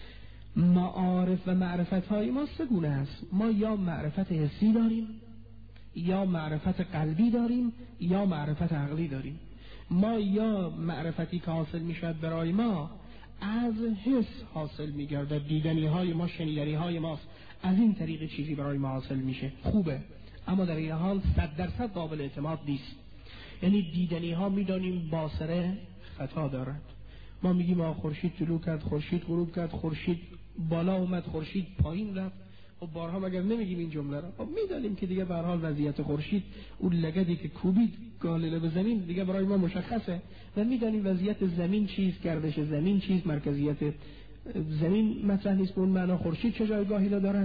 معارف و معرفت های ما سه گونه است. ما یا معرفت حسی داریم، یا معرفت قلبی داریم، یا معرفت عقلی داریم. ما یا معرفتی که حاصل میشود برای ما از حس حاصل میگردد، دیدنی های ما، شنیدنی های ماست، از این طریق چیزی برای ما حاصل میشه، خوبه، اما در این حال 100% قابل اعتماد نیست. یعنی دیدنی ها میدانیم باصره خطا دارد. ما میگیم خورشید طلوع کرد، خورشید غروب کرد، خورشید بالا اومد، خورشید پایین رفت. خب بارها مگر نمیگیم این جمله را؟ خب میدانیم که دیگه به هر حال وضعیت خورشید، اون لگدی که کوبید گالله به زمین، دیگه برای ما مشخصه و میدانیم وضعیت زمین چیز، گردش زمین چیز، مرکزیت زمین مطرح نیست به اون معنا. خورشید چه جایگاهی را دارد،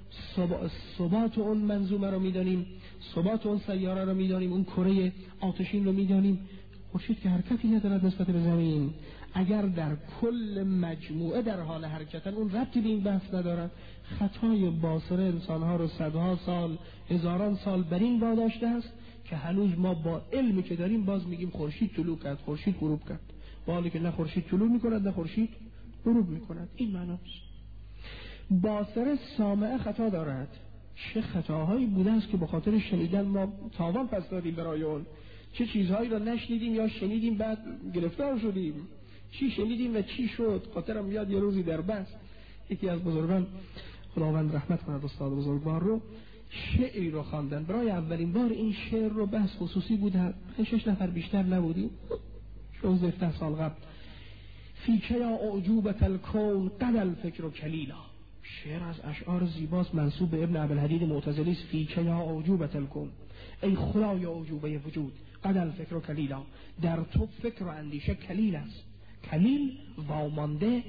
ثبات اون منظومه رو میدانیم، ثبات اون سیاره رو میدانیم، اون کره آتشین رو میدانیم. خورشید که حرکتی ندارد نسبت به زمین، اگر در کل مجموعه در حال حرکتن، اون ربطی به این بحث ندارد. خطای باصره انسانها رو صدها سال، هزاران سال بر این واداشته است که هنوز ما با علمی که داریم باز میگیم خورشید طلوع کرد، خورشید غروب کرد، با حالی که نه خورشید طلوع میکند نه خورشید غروب میکند. این معناست. باصره سامعه خطا دارد. چه خطاهایی بوده است که به خاطر شنیدن ما تاوان پس دادیم برای اون، چه چیزهایی را نشنیدیم یا شنیدیم بعد گرفتار شدیم، چی شنیدیم و چی شد. خاطرم میاد یه روزی در بحث یکی از بزرگان، خداوند رحمت کند استاد بزرگوار رو، شعری رو خواندن برای اولین بار. این شعر رو بحث خصوصی بود، 6 نفر بیشتر نبودیم، 16 سال قبل. فیک یا اعجوبة الکون قد الفکر کلیلا. شعر از اشعار زیباست، منسوب به ابن ابوالحدید معتزلی است. فیک یا اعجوبة الکون، ای خدای اعجوبه وجود، قد الفکر کلیلا، در تو فکر و اندیشه کلیل است. کلیل وامانده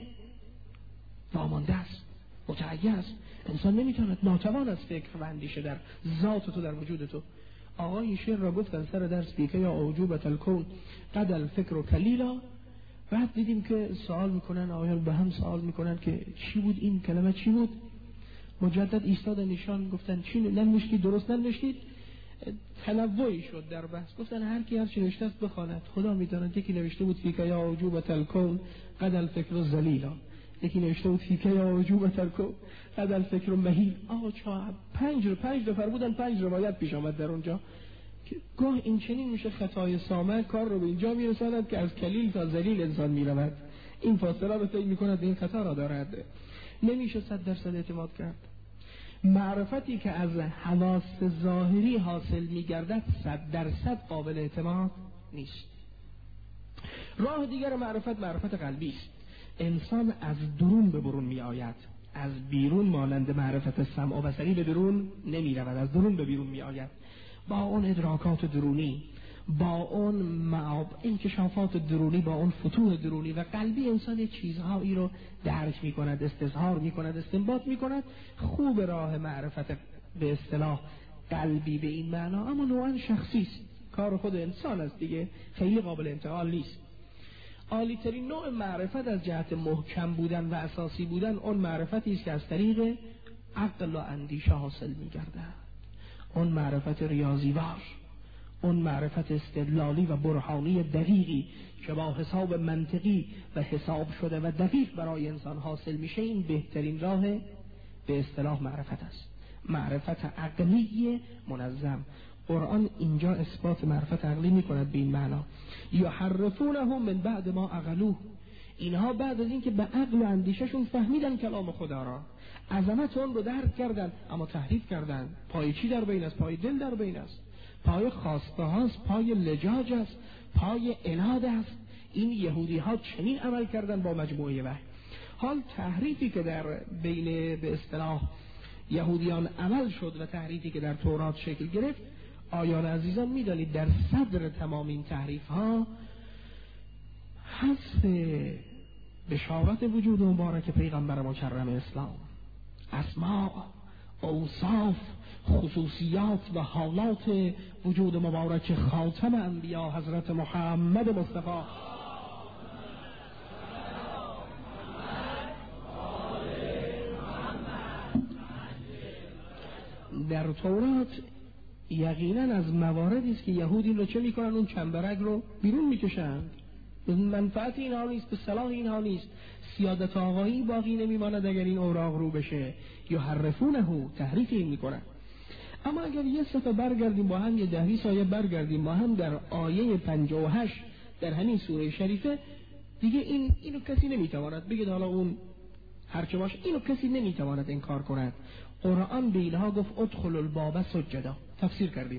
است، متعیه است. انسان نمیتواند، ناتوان است فکر و اندیشه در ذات تو، در وجود تو. آقا این شعر را گفتن سر درس، فیک یا اعجوبة الکون قد الفکر کلیلا. بعد دیدیم که سوال میکنن، آقایان به هم سوال میکنن که چی بود این کلمه، چی بود؟ مجدد ایستاد نشان، گفتن چی ننوشتید، درست ننوشتید. تنوعی شد در بحث، گفتن هر کی هر چی نوشته است بخواند، خدا میداند. یکی نوشته بود فیک یا اعجوبة الکون قد الفکر ذلیلا، یکی نوشته بود تیکه یا وجوب ترکو قد الفکر مهیل. آقا پنج نفر بودن، 5 روایت پیش آمد در اونجا که گاه این چنین میشه خطای سامه کار رو به اینجا میرساند که از کلیل تا ذلیل انسان میرود، این فاصله رو طی میکند، این خطا را دارد. نمیشه 100% اعتماد کرد. معرفتی که از حواس ظاهری حاصل میگردد 100% قابل اعتماد نیست. راه دیگر معرفت قلبی است. انسان از درون به برون می آید، از بیرون مانند معرفت سمع و بصری به درون نمی رود، از درون به بیرون می آید. با اون ادراکات درونی، با اون انکشافات درونی، با اون فتوح درونی و قلبی، انسان چیزهایی رو درک می کند، استظهار می کند، استنباط می کند. خوب راه معرفت به اصطلاح قلبی به این معنا، اما نوعا شخصی است، کار خود انسان است دیگه، خیلی قابل انتقال نیست. عالی ترین نوع معرفت از جهت محکم بودن و اساسی بودن اون معرفتی است که از طریق عقل و اندیشه حاصل می‌گردد. اون معرفت ریاضیوار، اون معرفت استدلالی و برهانی دقیقی که با حساب منطقی و حساب شده و دقیق برای انسان حاصل میشه، این بهترین راه به اصطلاح معرفت است. معرفت عقلی منظم. قرآن اینجا اثبات معرفت عقلی میکند به این معنا، یحرفونه من بعد ما عقلوه. اینها بعد از اینکه به عقل و اندیششون فهمیدن کلام خدا را، عظمت اون رو درک کردن، اما تحریف کردن. پای چی در بین است؟ پای دل در بین است، پای خواسته هاست، پای لجاج است، پای عناد است. این یهودی ها چنین عمل کردن با مجموعه وحی. حال تحریفی که در بین به اصطلاح یهودیان عمل شد و تحریفی که در تورات شکل گرفت، آیان عزیزان میدانید در صدر تمام این تحریف ها حذف بشارت وجود مبارک پیغمبر مکرم اسلام، اسماء، اوصاف، خصوصیات و حالات وجود مبارک خاتم انبیا حضرت محمد مصطفی در تورات یقینا از مواردی است که یهود این رو چه میکنن؟ اون چنبرک رو بیرون میکشند. به منفعت اینها نیست، به صلاح اینها نیست. سیادت آقایی باقی نمیماند اگر این اوراق رو بشه. یحرفونه، تحریف این میکنن. اما اگر یه صفحه برگردیم با هم، یه 10 آیه برگردیم با هم، در آیه 58 در همین سوره شریفه دیگه اینو کسی نمیتواند بگه حالا اون هرچه باشه، اینو کسی نمیتواند انکار کند. قرآن به اینها گفت ادخلوا الباب سجدا. تفسیر کردیم،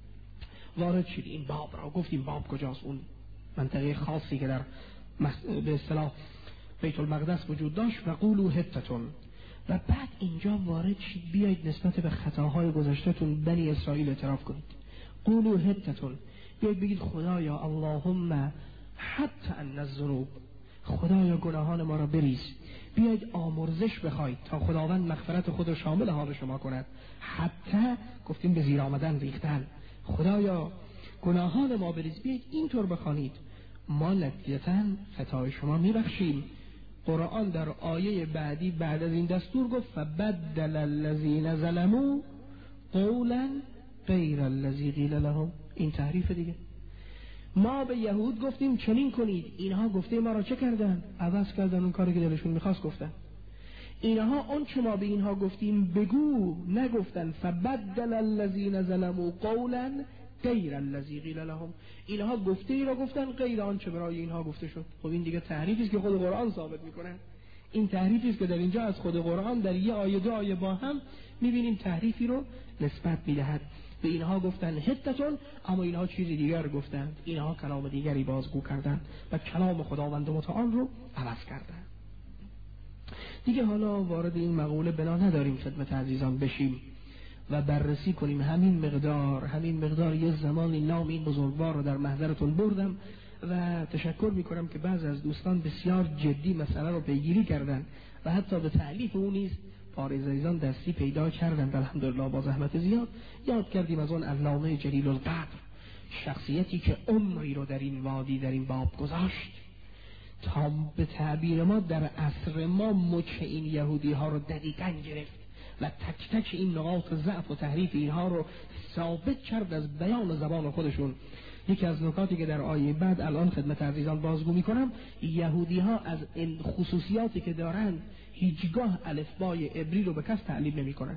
وارد شید این باب را، گفتیم باب کجاست؟ اون منطقه خاصی که در به اصطلاح بیت المقدس وجود داشت. و قولوا حتتون، و بعد اینجا وارد شید، بیایید نسبت به خطاهای گذشته‌تون بنی اسرائیل اعتراف کنید. قولوا حتتون، بیایید بگید خدایا اللهم حتی ان الذنوب، خدایا گناهان ما را بریز. بیایید آمرزش بخواید تا خداوند مغفرت خود را شامل حال شما کند. حتی گفتیم به زیر آمدن، ریختن. خدایا گناهان ما بریز، بیایید اینطور بخوانید، ما نتیجتاً خطای شما میبخشیم. قرآن در آیه بعدی بعد از این دستور گفت فبدل الذین ظلموا قولا غیر الذی قیل لهم. این تحریف دیگه. ما به یهود گفتیم چنین کنید، اینها گفته ما را چه کردن؟ عوض کردن اون کاری که دلشون میخواست گفتن. اینها اون چه ما به اینها گفتیم بگو نگفتن. فبدل الذین ظلموا قولا غیر الذی قیل لهم، اینها گفته ای را گفتن غیر آنچه برای اینها گفته شد. خب این دیگه تحریفی است که خود قرآن ثابت میکنه. این تحریفی است که در اینجا از خود قرآن در یه آیه 2 آیه با هم میبینیم تحریفی رو نسبت میدهد. به اینها گفتن حتتون، اما اینها چیزی دیگر گفتند. اینها کلام دیگری بازگو کردند و کلام خداوند متعال رو عوض کردند. دیگه حالا وارد این مقوله بنا نداریم خدمت عزیزان بشیم و بررسی کنیم. همین مقدار یه زمانی نام این بزرگوار رو در محضرتون بردم و تشکر میکنم که بعضی از دوستان بسیار جدی مسئله رو پیگیری کردن و حتی به تألیف اون نیز پاره‌زایان دستی پیدا کردند. الحمدلله با زحمت زیاد یاد کردیم از اون علامه جلیل القدر، شخصیتی که عمری رو در این وادی در این باب گذاشت تا به تعبیر ما در عصر ما مچ این یهودی ها رو دقیقاً گرفت و تک تک این نقاط ضعف و تحریف اینها رو ثابت کرد از بیان زبان خودشون. یکی از نکاتی که در آیه بعد الان خدمت عزیزان بازگو میکنم، یهودی ها از خصوصیاتی که دارند هیچگاه الفبای عبری رو به کس تعلیم نمی کنند.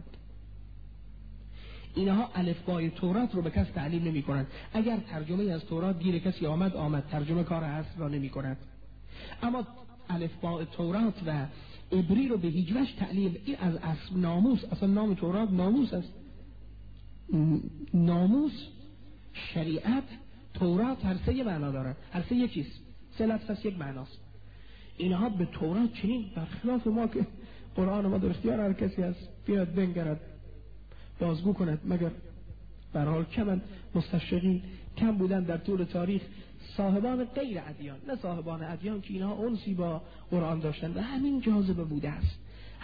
اینها الفبای تورات رو به کس تعلیم نمی کنند. اگر ترجمه از تورات گیر کسی آمد ترجمه کار اصل را نمی کند. اما الفبای تورات و عبری رو به هیچ وجه تعلیم، این از اصل ناموس، اصلا نام تورات ناموس است. ناموس، شریعت، تورات هر سه معنا دارند، هر سه یکیست، سه لفظ است یک معناست. اینها به تورات چنین برخلاف ما که قرآن ما در اختیار هر کسی است بیاد بنگرد بازگو کند، مگر به هر حال کمن مستشرقین کم بودن در طول تاریخ صاحبان غیر ادیان، نه صاحبان ادیان که اینها انسی با قرآن داشتن و همین جاذبه بوده است،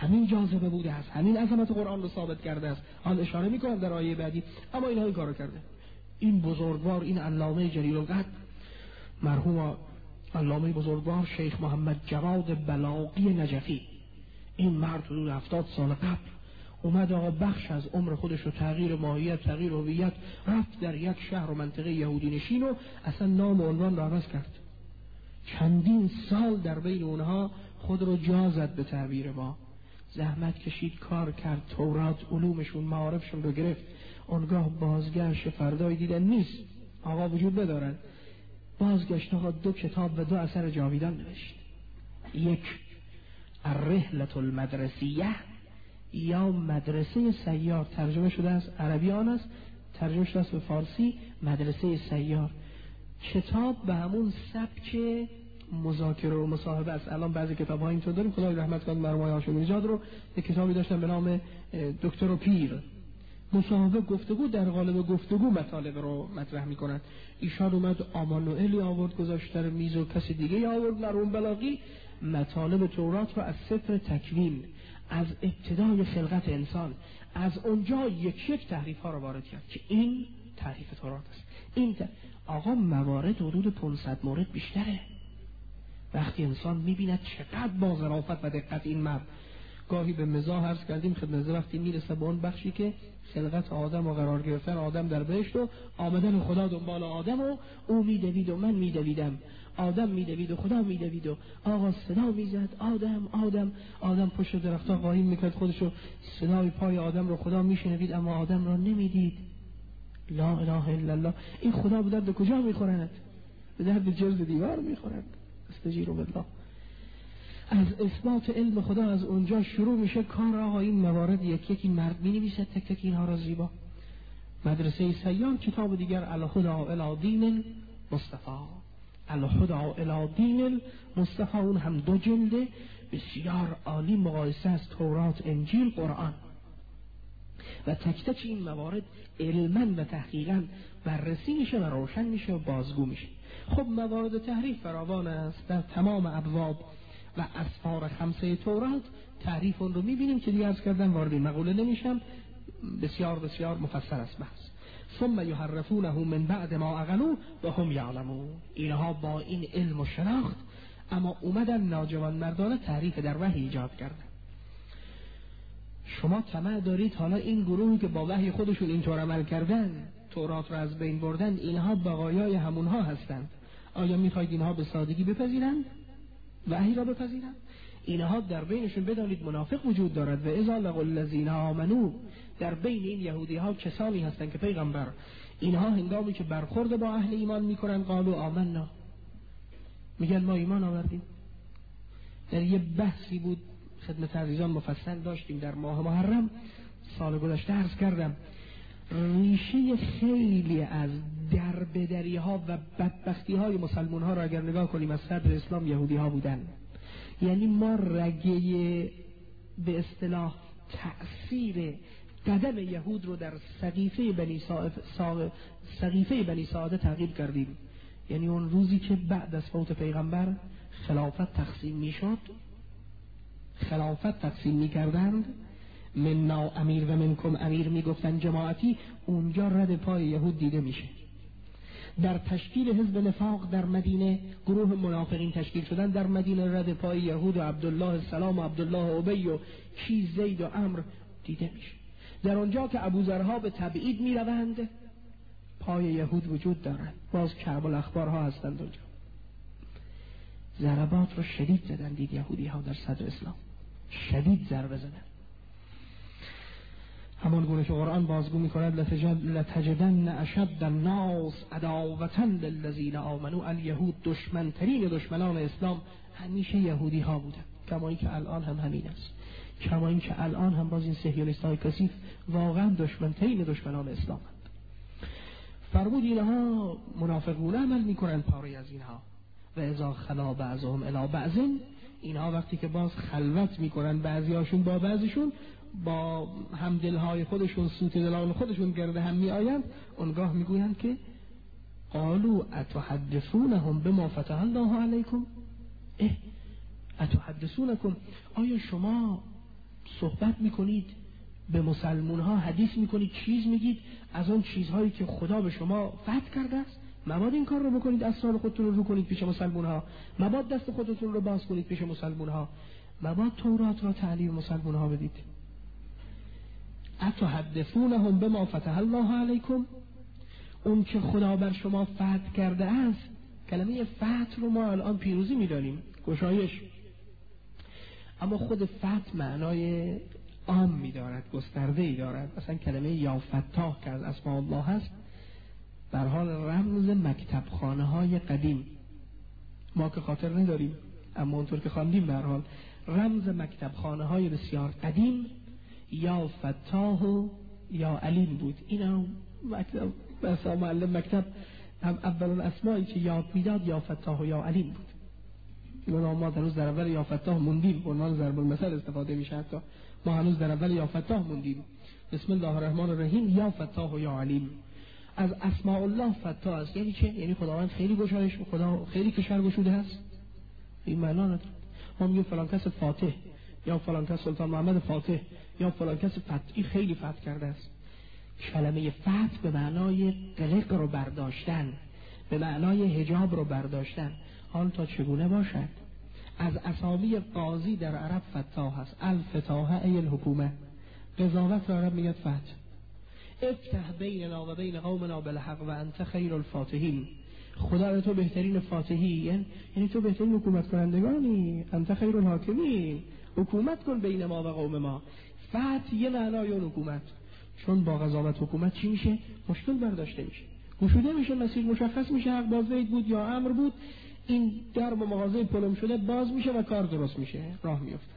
همین عظمت قرآن رو ثابت کرده است. آن اشاره میکنم در آیه بعدی. اما اینها این کارو کرده. این بزرگوار، این علامه جلیل القدر مرحوم علامه بزرگوار شیخ محمد جواد بلاغی نجفی، این مرد حدود 70 سال قبل اومد آقا بخش از عمر خودش رو تغییر ماهیت، تغییر هویت، رفت در یک شهر و منطقه یهودی نشین و اصلا نام و عنوان رو عوض کرد. چندین سال در بین اونها خود رو جا زد، به تعبیر ما زحمت کشید، کار کرد، تورات علومشون معارفشون رو گرفت. اونگاه بازگشت فردای دیدن نیست، آقا وجود ندارن. بازگشت آقا 2 کتاب و 2 اثر جاویدان نوشت. یک الرحلة المدرسیه یا مدرسه سیار، ترجمه شده از عربی آن است، ترجمه شده از به فارسی مدرسه سیار. کتاب به همون سبک مذاکره و مصاحبه است. الان بعضی کتاب ها اینطور داریم، خدای رحمت کنه مرحوم هاشمی نژاد رو یک کتابی داشتن به نام دکتر و پیر، مصاحبه گفتگو در قالب گفتگو مطالب رو مطرح میکنند. ایشان اومد آمانوئلی آورد گذاشت در میز و کسی دیگه آورد مرحوم بلاغی مطالب تورات رو از صفر تکوین، از ابتدای خلقت انسان، از اونجا یک تحریف ها رو وارد کرد که این تحریف تورات است. این آقا موارد حدود 500 مورد بیشتره. وقتی انسان میبیند چقدر با ظرافت و دقت این مرد، گاهی به مزاح عرض کردیم خدمت، وقتی میرسه به اون بخشی که خلقت آدم و قرار گرفتن آدم در بهشت و آمدن خدا دنبال آدم و او میدوید و من میدویدم، آدم میدوید و خدا میدوید و آقا صدا میزد آدم پشت درختها قایم میکرد خودشو، صدای پای آدم رو خدا میشنوید اما آدم را نمیدید. لا اله الا الله. این خدا به درد کجا میخورند؟ به درد جلد دیوار میخورند. استجیروا بالله. از اثبات علم خدا از اونجا شروع میشه کار. آقا این موارد یکی مرد مینویسه تک تک اینها را زیبا. مدرسه سیار، کتاب دیگر الهدى الی دین المصطفى، الهدى الی دین المصطفى، اون هم 2 جلده بسیار عالی، مقایسه از تورات، انجیل، قرآن و تک تک این موارد علما و تحقیقا بررسی میشه و روشن میشه و بازگو میشه. خب موارد تحریف فراوان است در تمام ابواب و اسفار 5 تورات. تعریف اون رو میبینیم که دیگه عرض کردم، وارد این مقوله نمیشم، بسیار بسیار مفصل است بحث. ثم یحرفونه من بعد ما عقلوا و هم یعلمون. اینها با این علم و شناخت اما اومدن ناجوان مردانه تعریف در وحی ایجاد کردن. شما طمع دارید حالا این گروهی که با وحی خودشون اینطور عمل کردن، تورات را از بین بردن، اینها بقایای همونها هستند. آیا میخواید اینها به سادگی بپذیرند؟ وحی را بپذیرند؟ اینها در بینشون بدانید منافق وجود دارد. و اذا لقوا الذین آمنوا، در بین این یهودی ها کسانی هستند که پیغمبر اینها هنگامی که برخورد با اهل ایمان میکنن قالوا آمنا، میگن ما ایمان آوردیم. در یه بحثی بود خدمت عزیزان مفصل داشتیم در ماه محرم سال گذشته، عرض کردم ریشه خیلی از دربدری ها و بدبختی های مسلمان ها را اگر نگاه کنیم از صدر اسلام یهودی ها بودن. یعنی ما رگه به اصطلاح تأثیر قدم یهود رو در سقیفه بنی ساعده تعقیب کردیم. یعنی اون روزی که بعد از فوت پیغمبر خلافت تقسیم میشد، خلافت تقسیم میکردند، مننا امیر و منکم امیر میگفتن جماعتی، اونجا رد پای یهود دیده میشه. در تشکیل حزب نفاق در مدینه گروه منافقین تشکیل شدن، در مدینه رد پای یهود و عبدالله السلام و عبدالله ابی و کی زید و عمرو دیده میشه. در اونجا که ابوذرها به تبعید میروند، پای یهود وجود دارن، باز کعب الاخبارها هستند اونجا. ضربات رو شدید زدن، دید یهودی ها در صدر اسلام شدید ضربه زدن. همان گونه که قرآن بازگو می‌کند لتجدن اشد الناس عداوة للذین آمنوا الیهود، دشمنترین دشمنان اسلام همیشه یهودی ها بودن، کما اینکه الان هم همین است، کما اینکه الان هم باز این صهیونیست های کثیف واقعا دشمنترین دشمنان اسلام هستند. فرمود اینها منافقون عمل می‌کنند پاره از اینها. و اذا خلا بعضهم الی بعض، اینها وقتی که باز خلوت می‌کنن بعضیاشون با بعضیشون، با همدلهای خودشون، سوت دلان خودشون گرد هم میآیند، اونگاه میگویند که قالوا اتحدثونهم بما فتح الله علیکم، اتحدثونکم، آیا شما صحبت میکنید به مسلمون ها، حدیث میکنید، چیز میگید از اون چیزهایی که خدا به شما فتح کرده است؟ مباد این کار رو بکنید، اسرار خودتون رو کنید پیش مسلمون ها، مباد دست خودتون رو باز کنید پیش مسلمون ها، مباد تورات را تعلیم مسلمون ها بدید. اتحدثونهم بما فتح الله علیکم، اون که خدا بر شما فتح کرده است. کلمه فتح رو ما الان پیروزی میدانیم، گشایش، اما خود فتح معنای عام میدارد، گسترده ای دارد. مثلا کلمه یا فتاح که از اسماء الله هست، در حال رمز مکتب خانه های قدیم، ما که خاطر نداریم اما اونطور که خواندیم به هر حال رمز مکتب خانه های بسیار قدیم یا فتاح و یا علیم بود. اینا مکتب بس معلم مکتب هم اولون اسمایی که یاد میداد یا فتاح و یا علیم بود. اینا ما هنوز در اول یا فتاح موندیم، به عنوان ضرب المثل استفاده میشه، حتی ما هنوز در اول یا فتاح موندیم. بسم الله الرحمن الرحیم یا فتاح و یا علیم. از اسماء الله فتاح است، یعنی چه؟ یعنی خداوند خیلی گشایش، خدا خیلی کشور گشوده است. این معنا نداره. ما میگیم فلان کس فاتح، یا فلان کس سلطان محمد فاتح، یا فلان کس فتحی خیلی فتح کرده است. کلمه فتح به معنای قلق رو برداشتن، به معنای حجاب رو برداشتن. حال تا چگونه باشد؟ از اسامی قاضی در عرب فتاح است، الفتاحه ای الحکومه، قضاوت را عرب میگه فتح. افتح بیننا و بین قومنا بالحق و انت خیر الفاتحین، خدا تو بهترین فاتحی، یعنی تو بهترین حکومت کنندگانی، انت خیر الحاکمین، حکومت کن بین ما و قوم ما. فتح یه معنای اون حکومت، چون با قضاوت حکومت چی میشه؟ مشکل برداشته میشه، گشوده میشه، مسیر مشخص میشه، حق باز زید بود یا امر بود، این در با مغازه پلم شده باز میشه و کار درست میشه، راه میفته.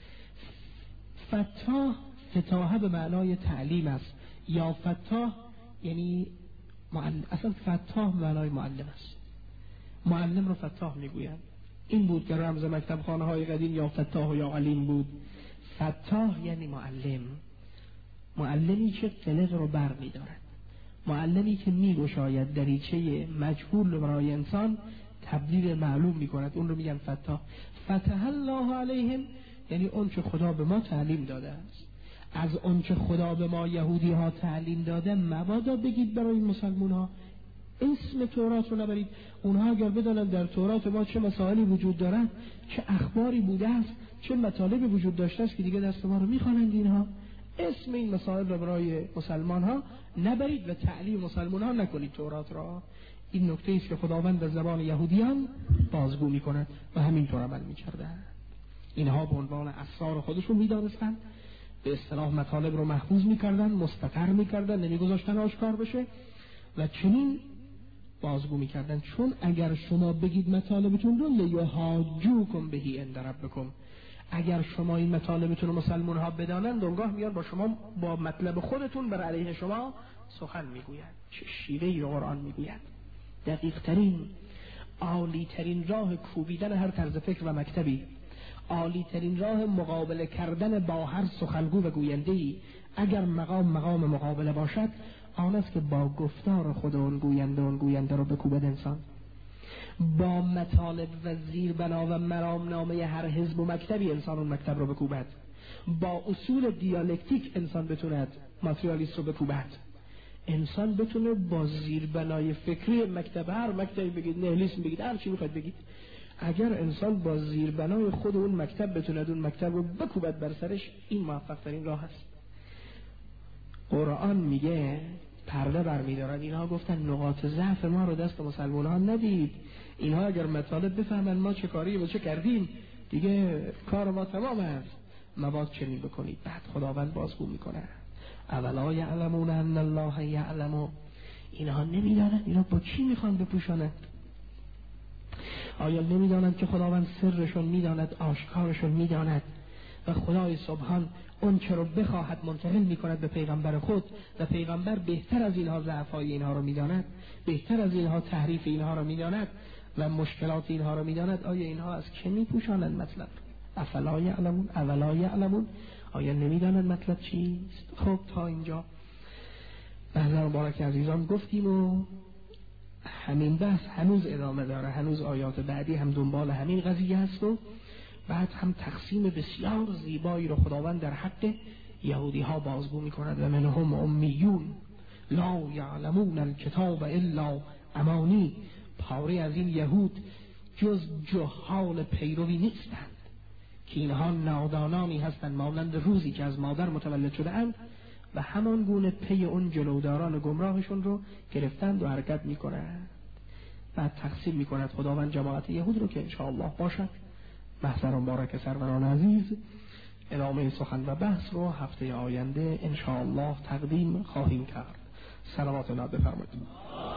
فتاح، فتاحه به معنای تعلیم است، یا فتاح یعنی اصلا فتاح معنای معلم است، معلم رو فتاح میگویند. این بود که رمز مکتب خانه های قدیم یا فتاح و یا علیم بود. فتاح یعنی معلم، معلمی که قلق رو بر میدارد، معلمی که میگشاید دریچه مجهول رو برای انسان تبدیل معلوم میکند، اون رو میگن فتاح. فتح الله علیهم یعنی اون که خدا به ما تعلیم داده است. از اون که خدا به ما یهودی ها تعلیم داده مبادا بگید برای مسلمون ها اسم تورات رو نبرید. اونها اگر بدانند در تورات ما چه مسائلی وجود دارد، چه اخباری بوده است، چه مطالبی وجود داشته است که دیگه دست ما رو میخوانند، اینها اسم این مسائل رو برای مسلمان ها نبرید و تعلیم مسلمان ها نکنید تورات را. این نکته است که خداوند در زبان یهودیان بازگو میکند و همینطور عمل میکردند. اینها به عنوان اسرار خودشون میدانستند، به اصطلاح مطالب رو محفوظ میکردن، مستتر میکردن، نمیگذاشتن آشکار بشه و چنین بازگو میکردن. چون اگر شما بگید مطالبتون رو لیحاجوکم بهی عند ربکم، اگر شما این مطالبتون رو مسلمان ها بدانند، اونگاه میان با شما با مطلب خودتون بر علیه شما سخن میگویند. چه شیوهی رو قرآن میگوید، دقیق ترین، عالی ترین راه کوبیدن هر طرز فکر و مکتبی، عالی ترین راه مقابله کردن با هر سخنگو و گوینده‌ای اگر مقام مقابله باشد، آن است که با گفتار خود اون گوینده رو بکوبد انسان، با مطالب و زیربنا و مرامنامه هر حزب و مکتبی انسان اون مکتب رو بکوبد، با اصول دیالکتیک انسان بتوند ماتریالیست رو بکوبد. انسان بتونه با زیربنای فکری مکتب، هر مکتبی بگید، نهلیسم بگید، هر چی میخواید بگید، اگر انسان با زیربنای خود اون مکتب بتوند اون مکتب رو بکوبد بر سرش، این موفق ترین راه است. قرآن میگه پرده برمی‌دارن. اینها گفتن نقاط ضعف ما رو دست مسلمانان ندید. اینها اگر مطالب بفهمن ما چه کاری و چه کردیم دیگه کار ما تمام است. مبادا چنین بکنید. بعد خداوند بازگو میکنه اولا یعلمون ان الله یعلم. اینها نمیدانند اینا با چی میخوان بپوشانند؟ آیا نمیدانند که خداوند سرشون میداند، آشکارشون میداند و خدای سبحان اون چه رو بخواهد منتقل میکند به پیغمبر خود و پیغمبر بهتر از اینها ضعف‌های اینها رو میداند، بهتر از اینها تحریف اینها رو میداند و مشکلات اینها رو میداند. آیا اینها از چه میپوشانند مطلب؟ افلا یعلمون اولا یعلمون. آیا نمیدانند مطلب چیست؟ خب تا اینجا بحث مبارک عزیزان گفتیم و همین بحث هنوز ادامه داره. هنوز آیات بعدی هم دنبال همین قضیه هست و بعد هم تقسیم بسیار زیبایی رو خداوند در حق یهودی ها بازگو میکند. و منهم امیون لا یعلمون الکتاب الا امانی. پاره از این یهود جز جهال پیروی نیستند که اینها نادانانی هستند مانند روزی که از مادر متولد شده اند و همان گونه پی اون جلوداران گمراهشون رو گرفتند و حرکت میکنند. بعد تقسیم میکند خداوند جماعت یهود رو که انشاءالله باشد. محضر مبارک سروران عزیز ادامه سخن و بحث رو هفته آینده انشاءالله تقدیم خواهیم کرد. صلوات الله بفرمایید.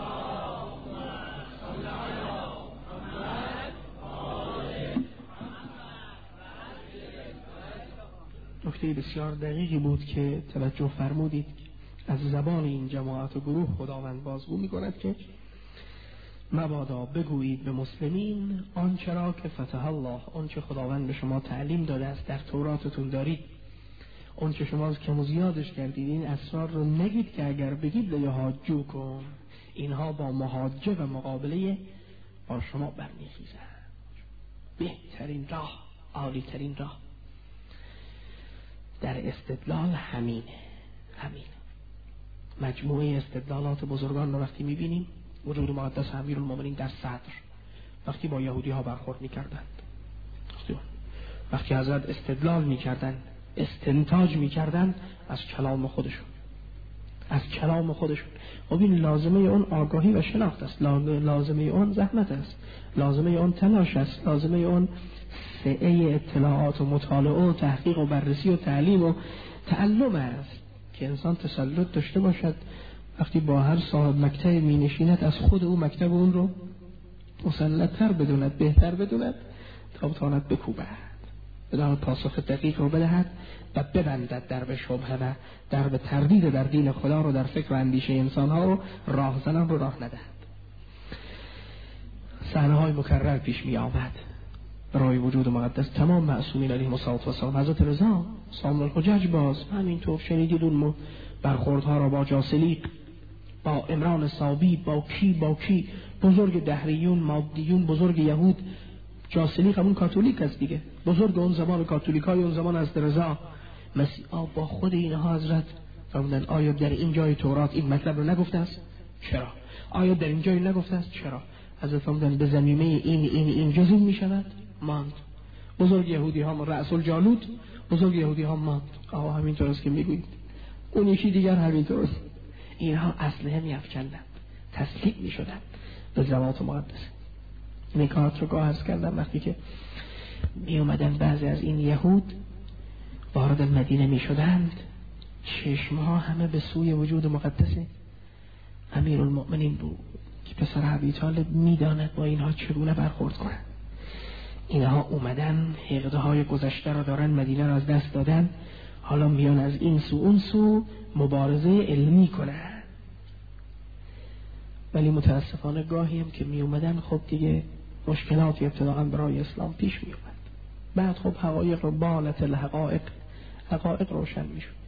نکته بسیار دقیقی بود که توجه فرمودید. از زبان این جماعت و گروه خداوند بازگو می‌کند که مبادا بگویید به مسلمین آنچه را که فتح الله، آنچه خداوند به شما تعلیم داده است در توراتتون دارید، آنچه شما از کم و زیادش کردید، این اسرار رو نگید که اگر بگید لیحاجو کن، اینها با محاجه و مقابله با شما برمیخیزند. بهترین راه، عالی‌ترین راه در استدلال همین مجموعه استدلالات بزرگان رو وقتی میبینیم، وجود مقدس امیرالمومنین در صدر وقتی با یهودی ها برخورد میکردند، وقتی حضرت استدلال میکردند، استنتاج میکردند از کلام خودشون، خب این لازمه اون آگاهی و شناخت است، لازمه اون زحمت است، لازمه اون تلاش است، لازمه اون سعی اطلاعات و مطالعه و تحقیق و بررسی و تعلیم و تعلم است که انسان تسلط داشته باشد وقتی با هر صاحب مکتب می نشیند از خود او مکتب اون رو مسلط‌تر بدوند، بهتر بدوند تا بتواند بکوبد، بداند پاسخ دقیق رو بدهد و ببندد درب شبهه و درب تردید در دین خدا رو در فکر و اندیشه انسانها رو راه زنان رو راه ندهد. صحنه‌های مکرر پیش می آمد برای وجود مقدس تمام معصومین علیهم السلام. حضرت رضا سامر الحجج باز همینطور شنیدید اون برخوردها را با جاسلیق، با عمران صابی، با کی بزرگ دهریون، مادیون، بزرگ یهود. جاسلیق همون کاتولیک است دیگه، بزرگ اون زمان کاتولیکای اون زمان از رضا مسیحا. با خود اینها حضرت فرمودن آیا در این جای تورات این مطلب رو نگفته است؟ چرا؟ آیا در این جای نگفته است؟ چرا؟ حضرت فرمودن به ضمیمه این جزئی می شود؟ ماند. بزرگ یهودی ها رأس الجالوت، بزرگ یهودی ها ماند. همینطور است که میگویید، اون یکی دیگر همینطور است. اینها اسلحه می‌افکندند، تسلیم می‌شدند به ذوات مقدس. نکات رو عرض کردم وقتی که می اومدن بعضی از این یهود وارد مدینه می‌شدند، چشم‌ها همه به سوی وجود مقدس امیرالمؤمنین بود که پسر ابی طالب می‌داند با اینها چگونه برخورد کنند. اینها اومدن حقده‌های گذشته را دارن، مدینه را از دست دادن، حالا میان از این سو اون سو مبارزه علمی کنن. ولی متاسفانه گاهی هم که می اومدن خب دیگه مشکلاتی ابتداعا برای اسلام پیش می اومد. بعد خب حقایق رو بالت حقایق روشن می شد.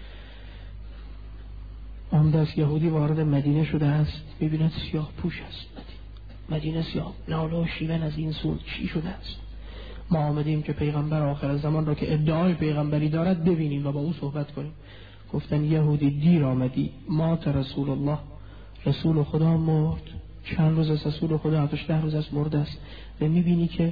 آمدست یهودی وارد مدینه شده است، می بیند سیاه پوش است، مدینه سیاه، ناله و شیون از این سو چی شده است. ما آمدیم که پیغمبر آخر زمان را که ادعای پیغمبری دارد ببینیم و با او صحبت کنیم. گفتن یهودی دیر آمدی، مات رسول الله، رسول خدا مرد. چند روز از رسول خدا 8-10 روز از مرده است و میبینی که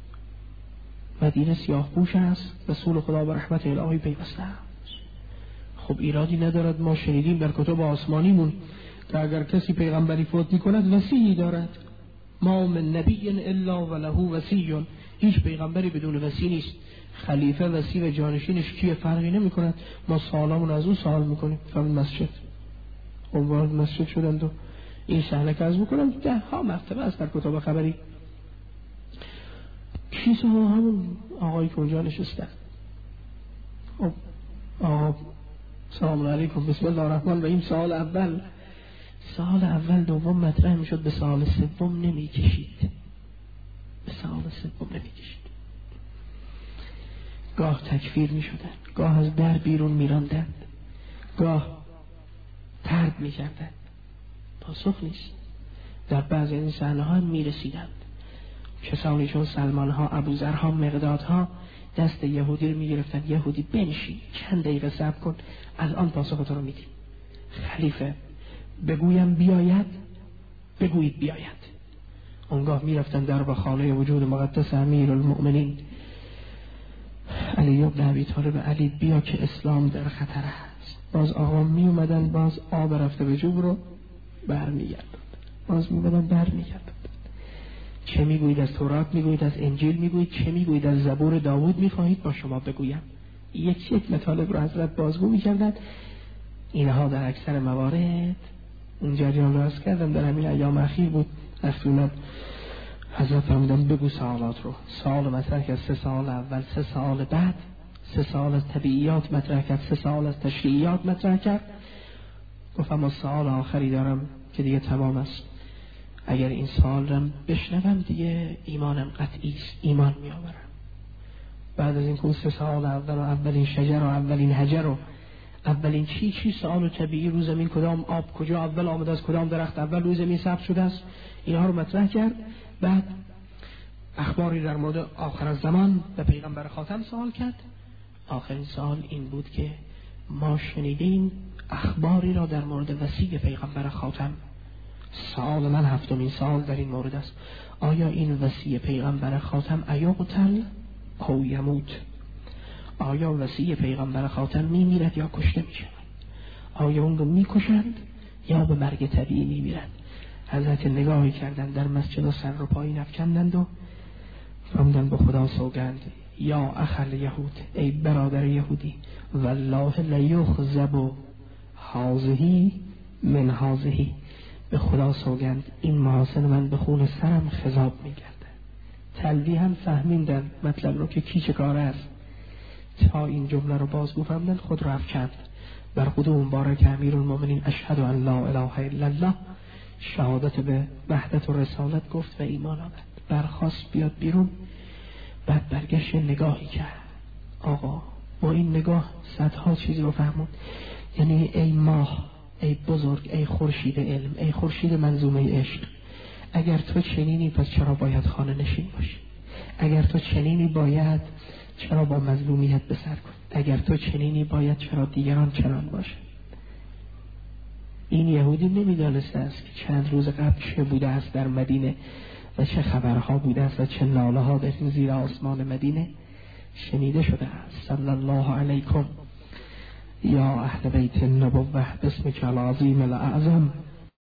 مدینه سیاه پوش است، رسول خدا به رحمت الهی پیوسته است. خب ایرادی ندارد، ما شنیدیم در کتب آسمانیمون که اگر کسی پیغمبری فوت می‌کند وصی دارد. ما من نبی الا وله وصی، هیچ پیغمبری بدون وصی نیست. خلیفه وصی و جانشینش کیه فرقی نمی‌کند. ما سوالامون از اون سوال می‌کنیم. همین مسجد وارد مسجد شدند و این صحنه که از می‌کنم 10 ها مرتبه است در کتاب خبری. کیسه ها همون آقایی که اونجا نشستن. سلام علیکم، بسم الله الرحمن الرحیم. سال اول دوم مطرح میشد، به سال سوم نمیکشید. گاه تکفیر میشدن، گاه از در بیرون میراندند، گاه طرد میکردند. پاسخ نیست. در بعضی این صحنه ها میرسیدند کسانی چون سلمان ها، ابوذر ها، مقداد ها دست یهودی رو میگرفتن. یهودی بنشین، چند دقیقه صبر کن، الان پاسخ تو رو میدیم. خلیفه بگویم بیاید، بگویید بیاید. اونگاه میرفتن در با خانه وجود مقدس امیرالمؤمنین علی بن ابی طالب. علی بیا که اسلام در خطر است. باز آقا می اومدن، باز آب رفته به جوب رو برمیگردند، باز میبدن برمیگردند. چه میگویید از تورات، میگویید از انجیل، میگویید چه میگویید از زبور داوود، میخواهید با شما بگویم. یک مطالب رو حضرت بازگو میکردند. اینها در اکثر موارد اون جریان رو عرض کردم در همین ایام اخیر بود. رفتونم حضرت فرمودن بگو سوالات رو. سوال مطرح کرد 3 سال اول، 3 سال بعد، 3 سال از طبیعیات مطرح کرد، 3 سال از تشریعیات مطرح کرد. گفتم از سوال آخری دارم که دیگه تمام است. اگر این سوال رو بشنوم دیگه ایمانم قطعی است، ایمان می آورم. بعد از این که 3 سال اول و اولین شجر و اولین حجر و اولین چی سوال طبیعی رو زمین، کدام آب کجا اول آمده از کدام درخت اول روی زمین ثبت شده است، اینها رو مطرح کرد. بعد اخباری در مورد آخر الزمان و پیغمبر خاتم سوال کرد. آخرین سوال این بود که ما شنیدیم اخباری را در مورد وصی پیغمبر خاتم. سوال من 7مین سوال در این مورد است. آیا این وصی پیغمبر خاتم ایقتل او یموت؟ آیا وصی پیغمبر خاتم میمیرد یا کشته میشود؟ آیا اون رو میکشند یا به مرگ طبیعی میمیرد؟ حضرت نگاهی کردند در مسجد و سر رو پایین افکندند و فرمودند به خدا سوگند یا اخل یهود، ای برادر یهودی، والله لیخذب هذه من هذه، به خدا سوگند این محاسن من به خون سرم خضاب میگرده. تلویح هم فهمیدن مطلب رو که کی چه کاره است. تا این جمله رو بازگو فرمودند خود رو افکند بر قدوم مبارک امیرالمؤمنین اشهد ان لا اله الا الله، شهادت به وحدت و رسالت گفت و ایمان آورد. برخاست بیاد بیرون. بعد برگشت نگاهی کرد. آقا با این نگاه صدها چیز رو فهمون. یعنی ای ماه، ای بزرگ، ای خورشید علم، ای خورشید منظومه عشق، اگر تو چنینی پس چرا باید خانه نشین باشی؟ اگر تو چنینی باید چرا با مظلومیت بسر کن؟ اگر تو چنینی باید چرا دیگران چنان باشه؟ این یهودی نمیدانسته است که چند روز قبل چه بوده است در مدینه و چه خبرها بوده است و چه ناله ها در زیر آسمان مدینه شنیده شده است. صلی الله علیکم یا اهل بیت النبوة باسمک العظیم الاعظم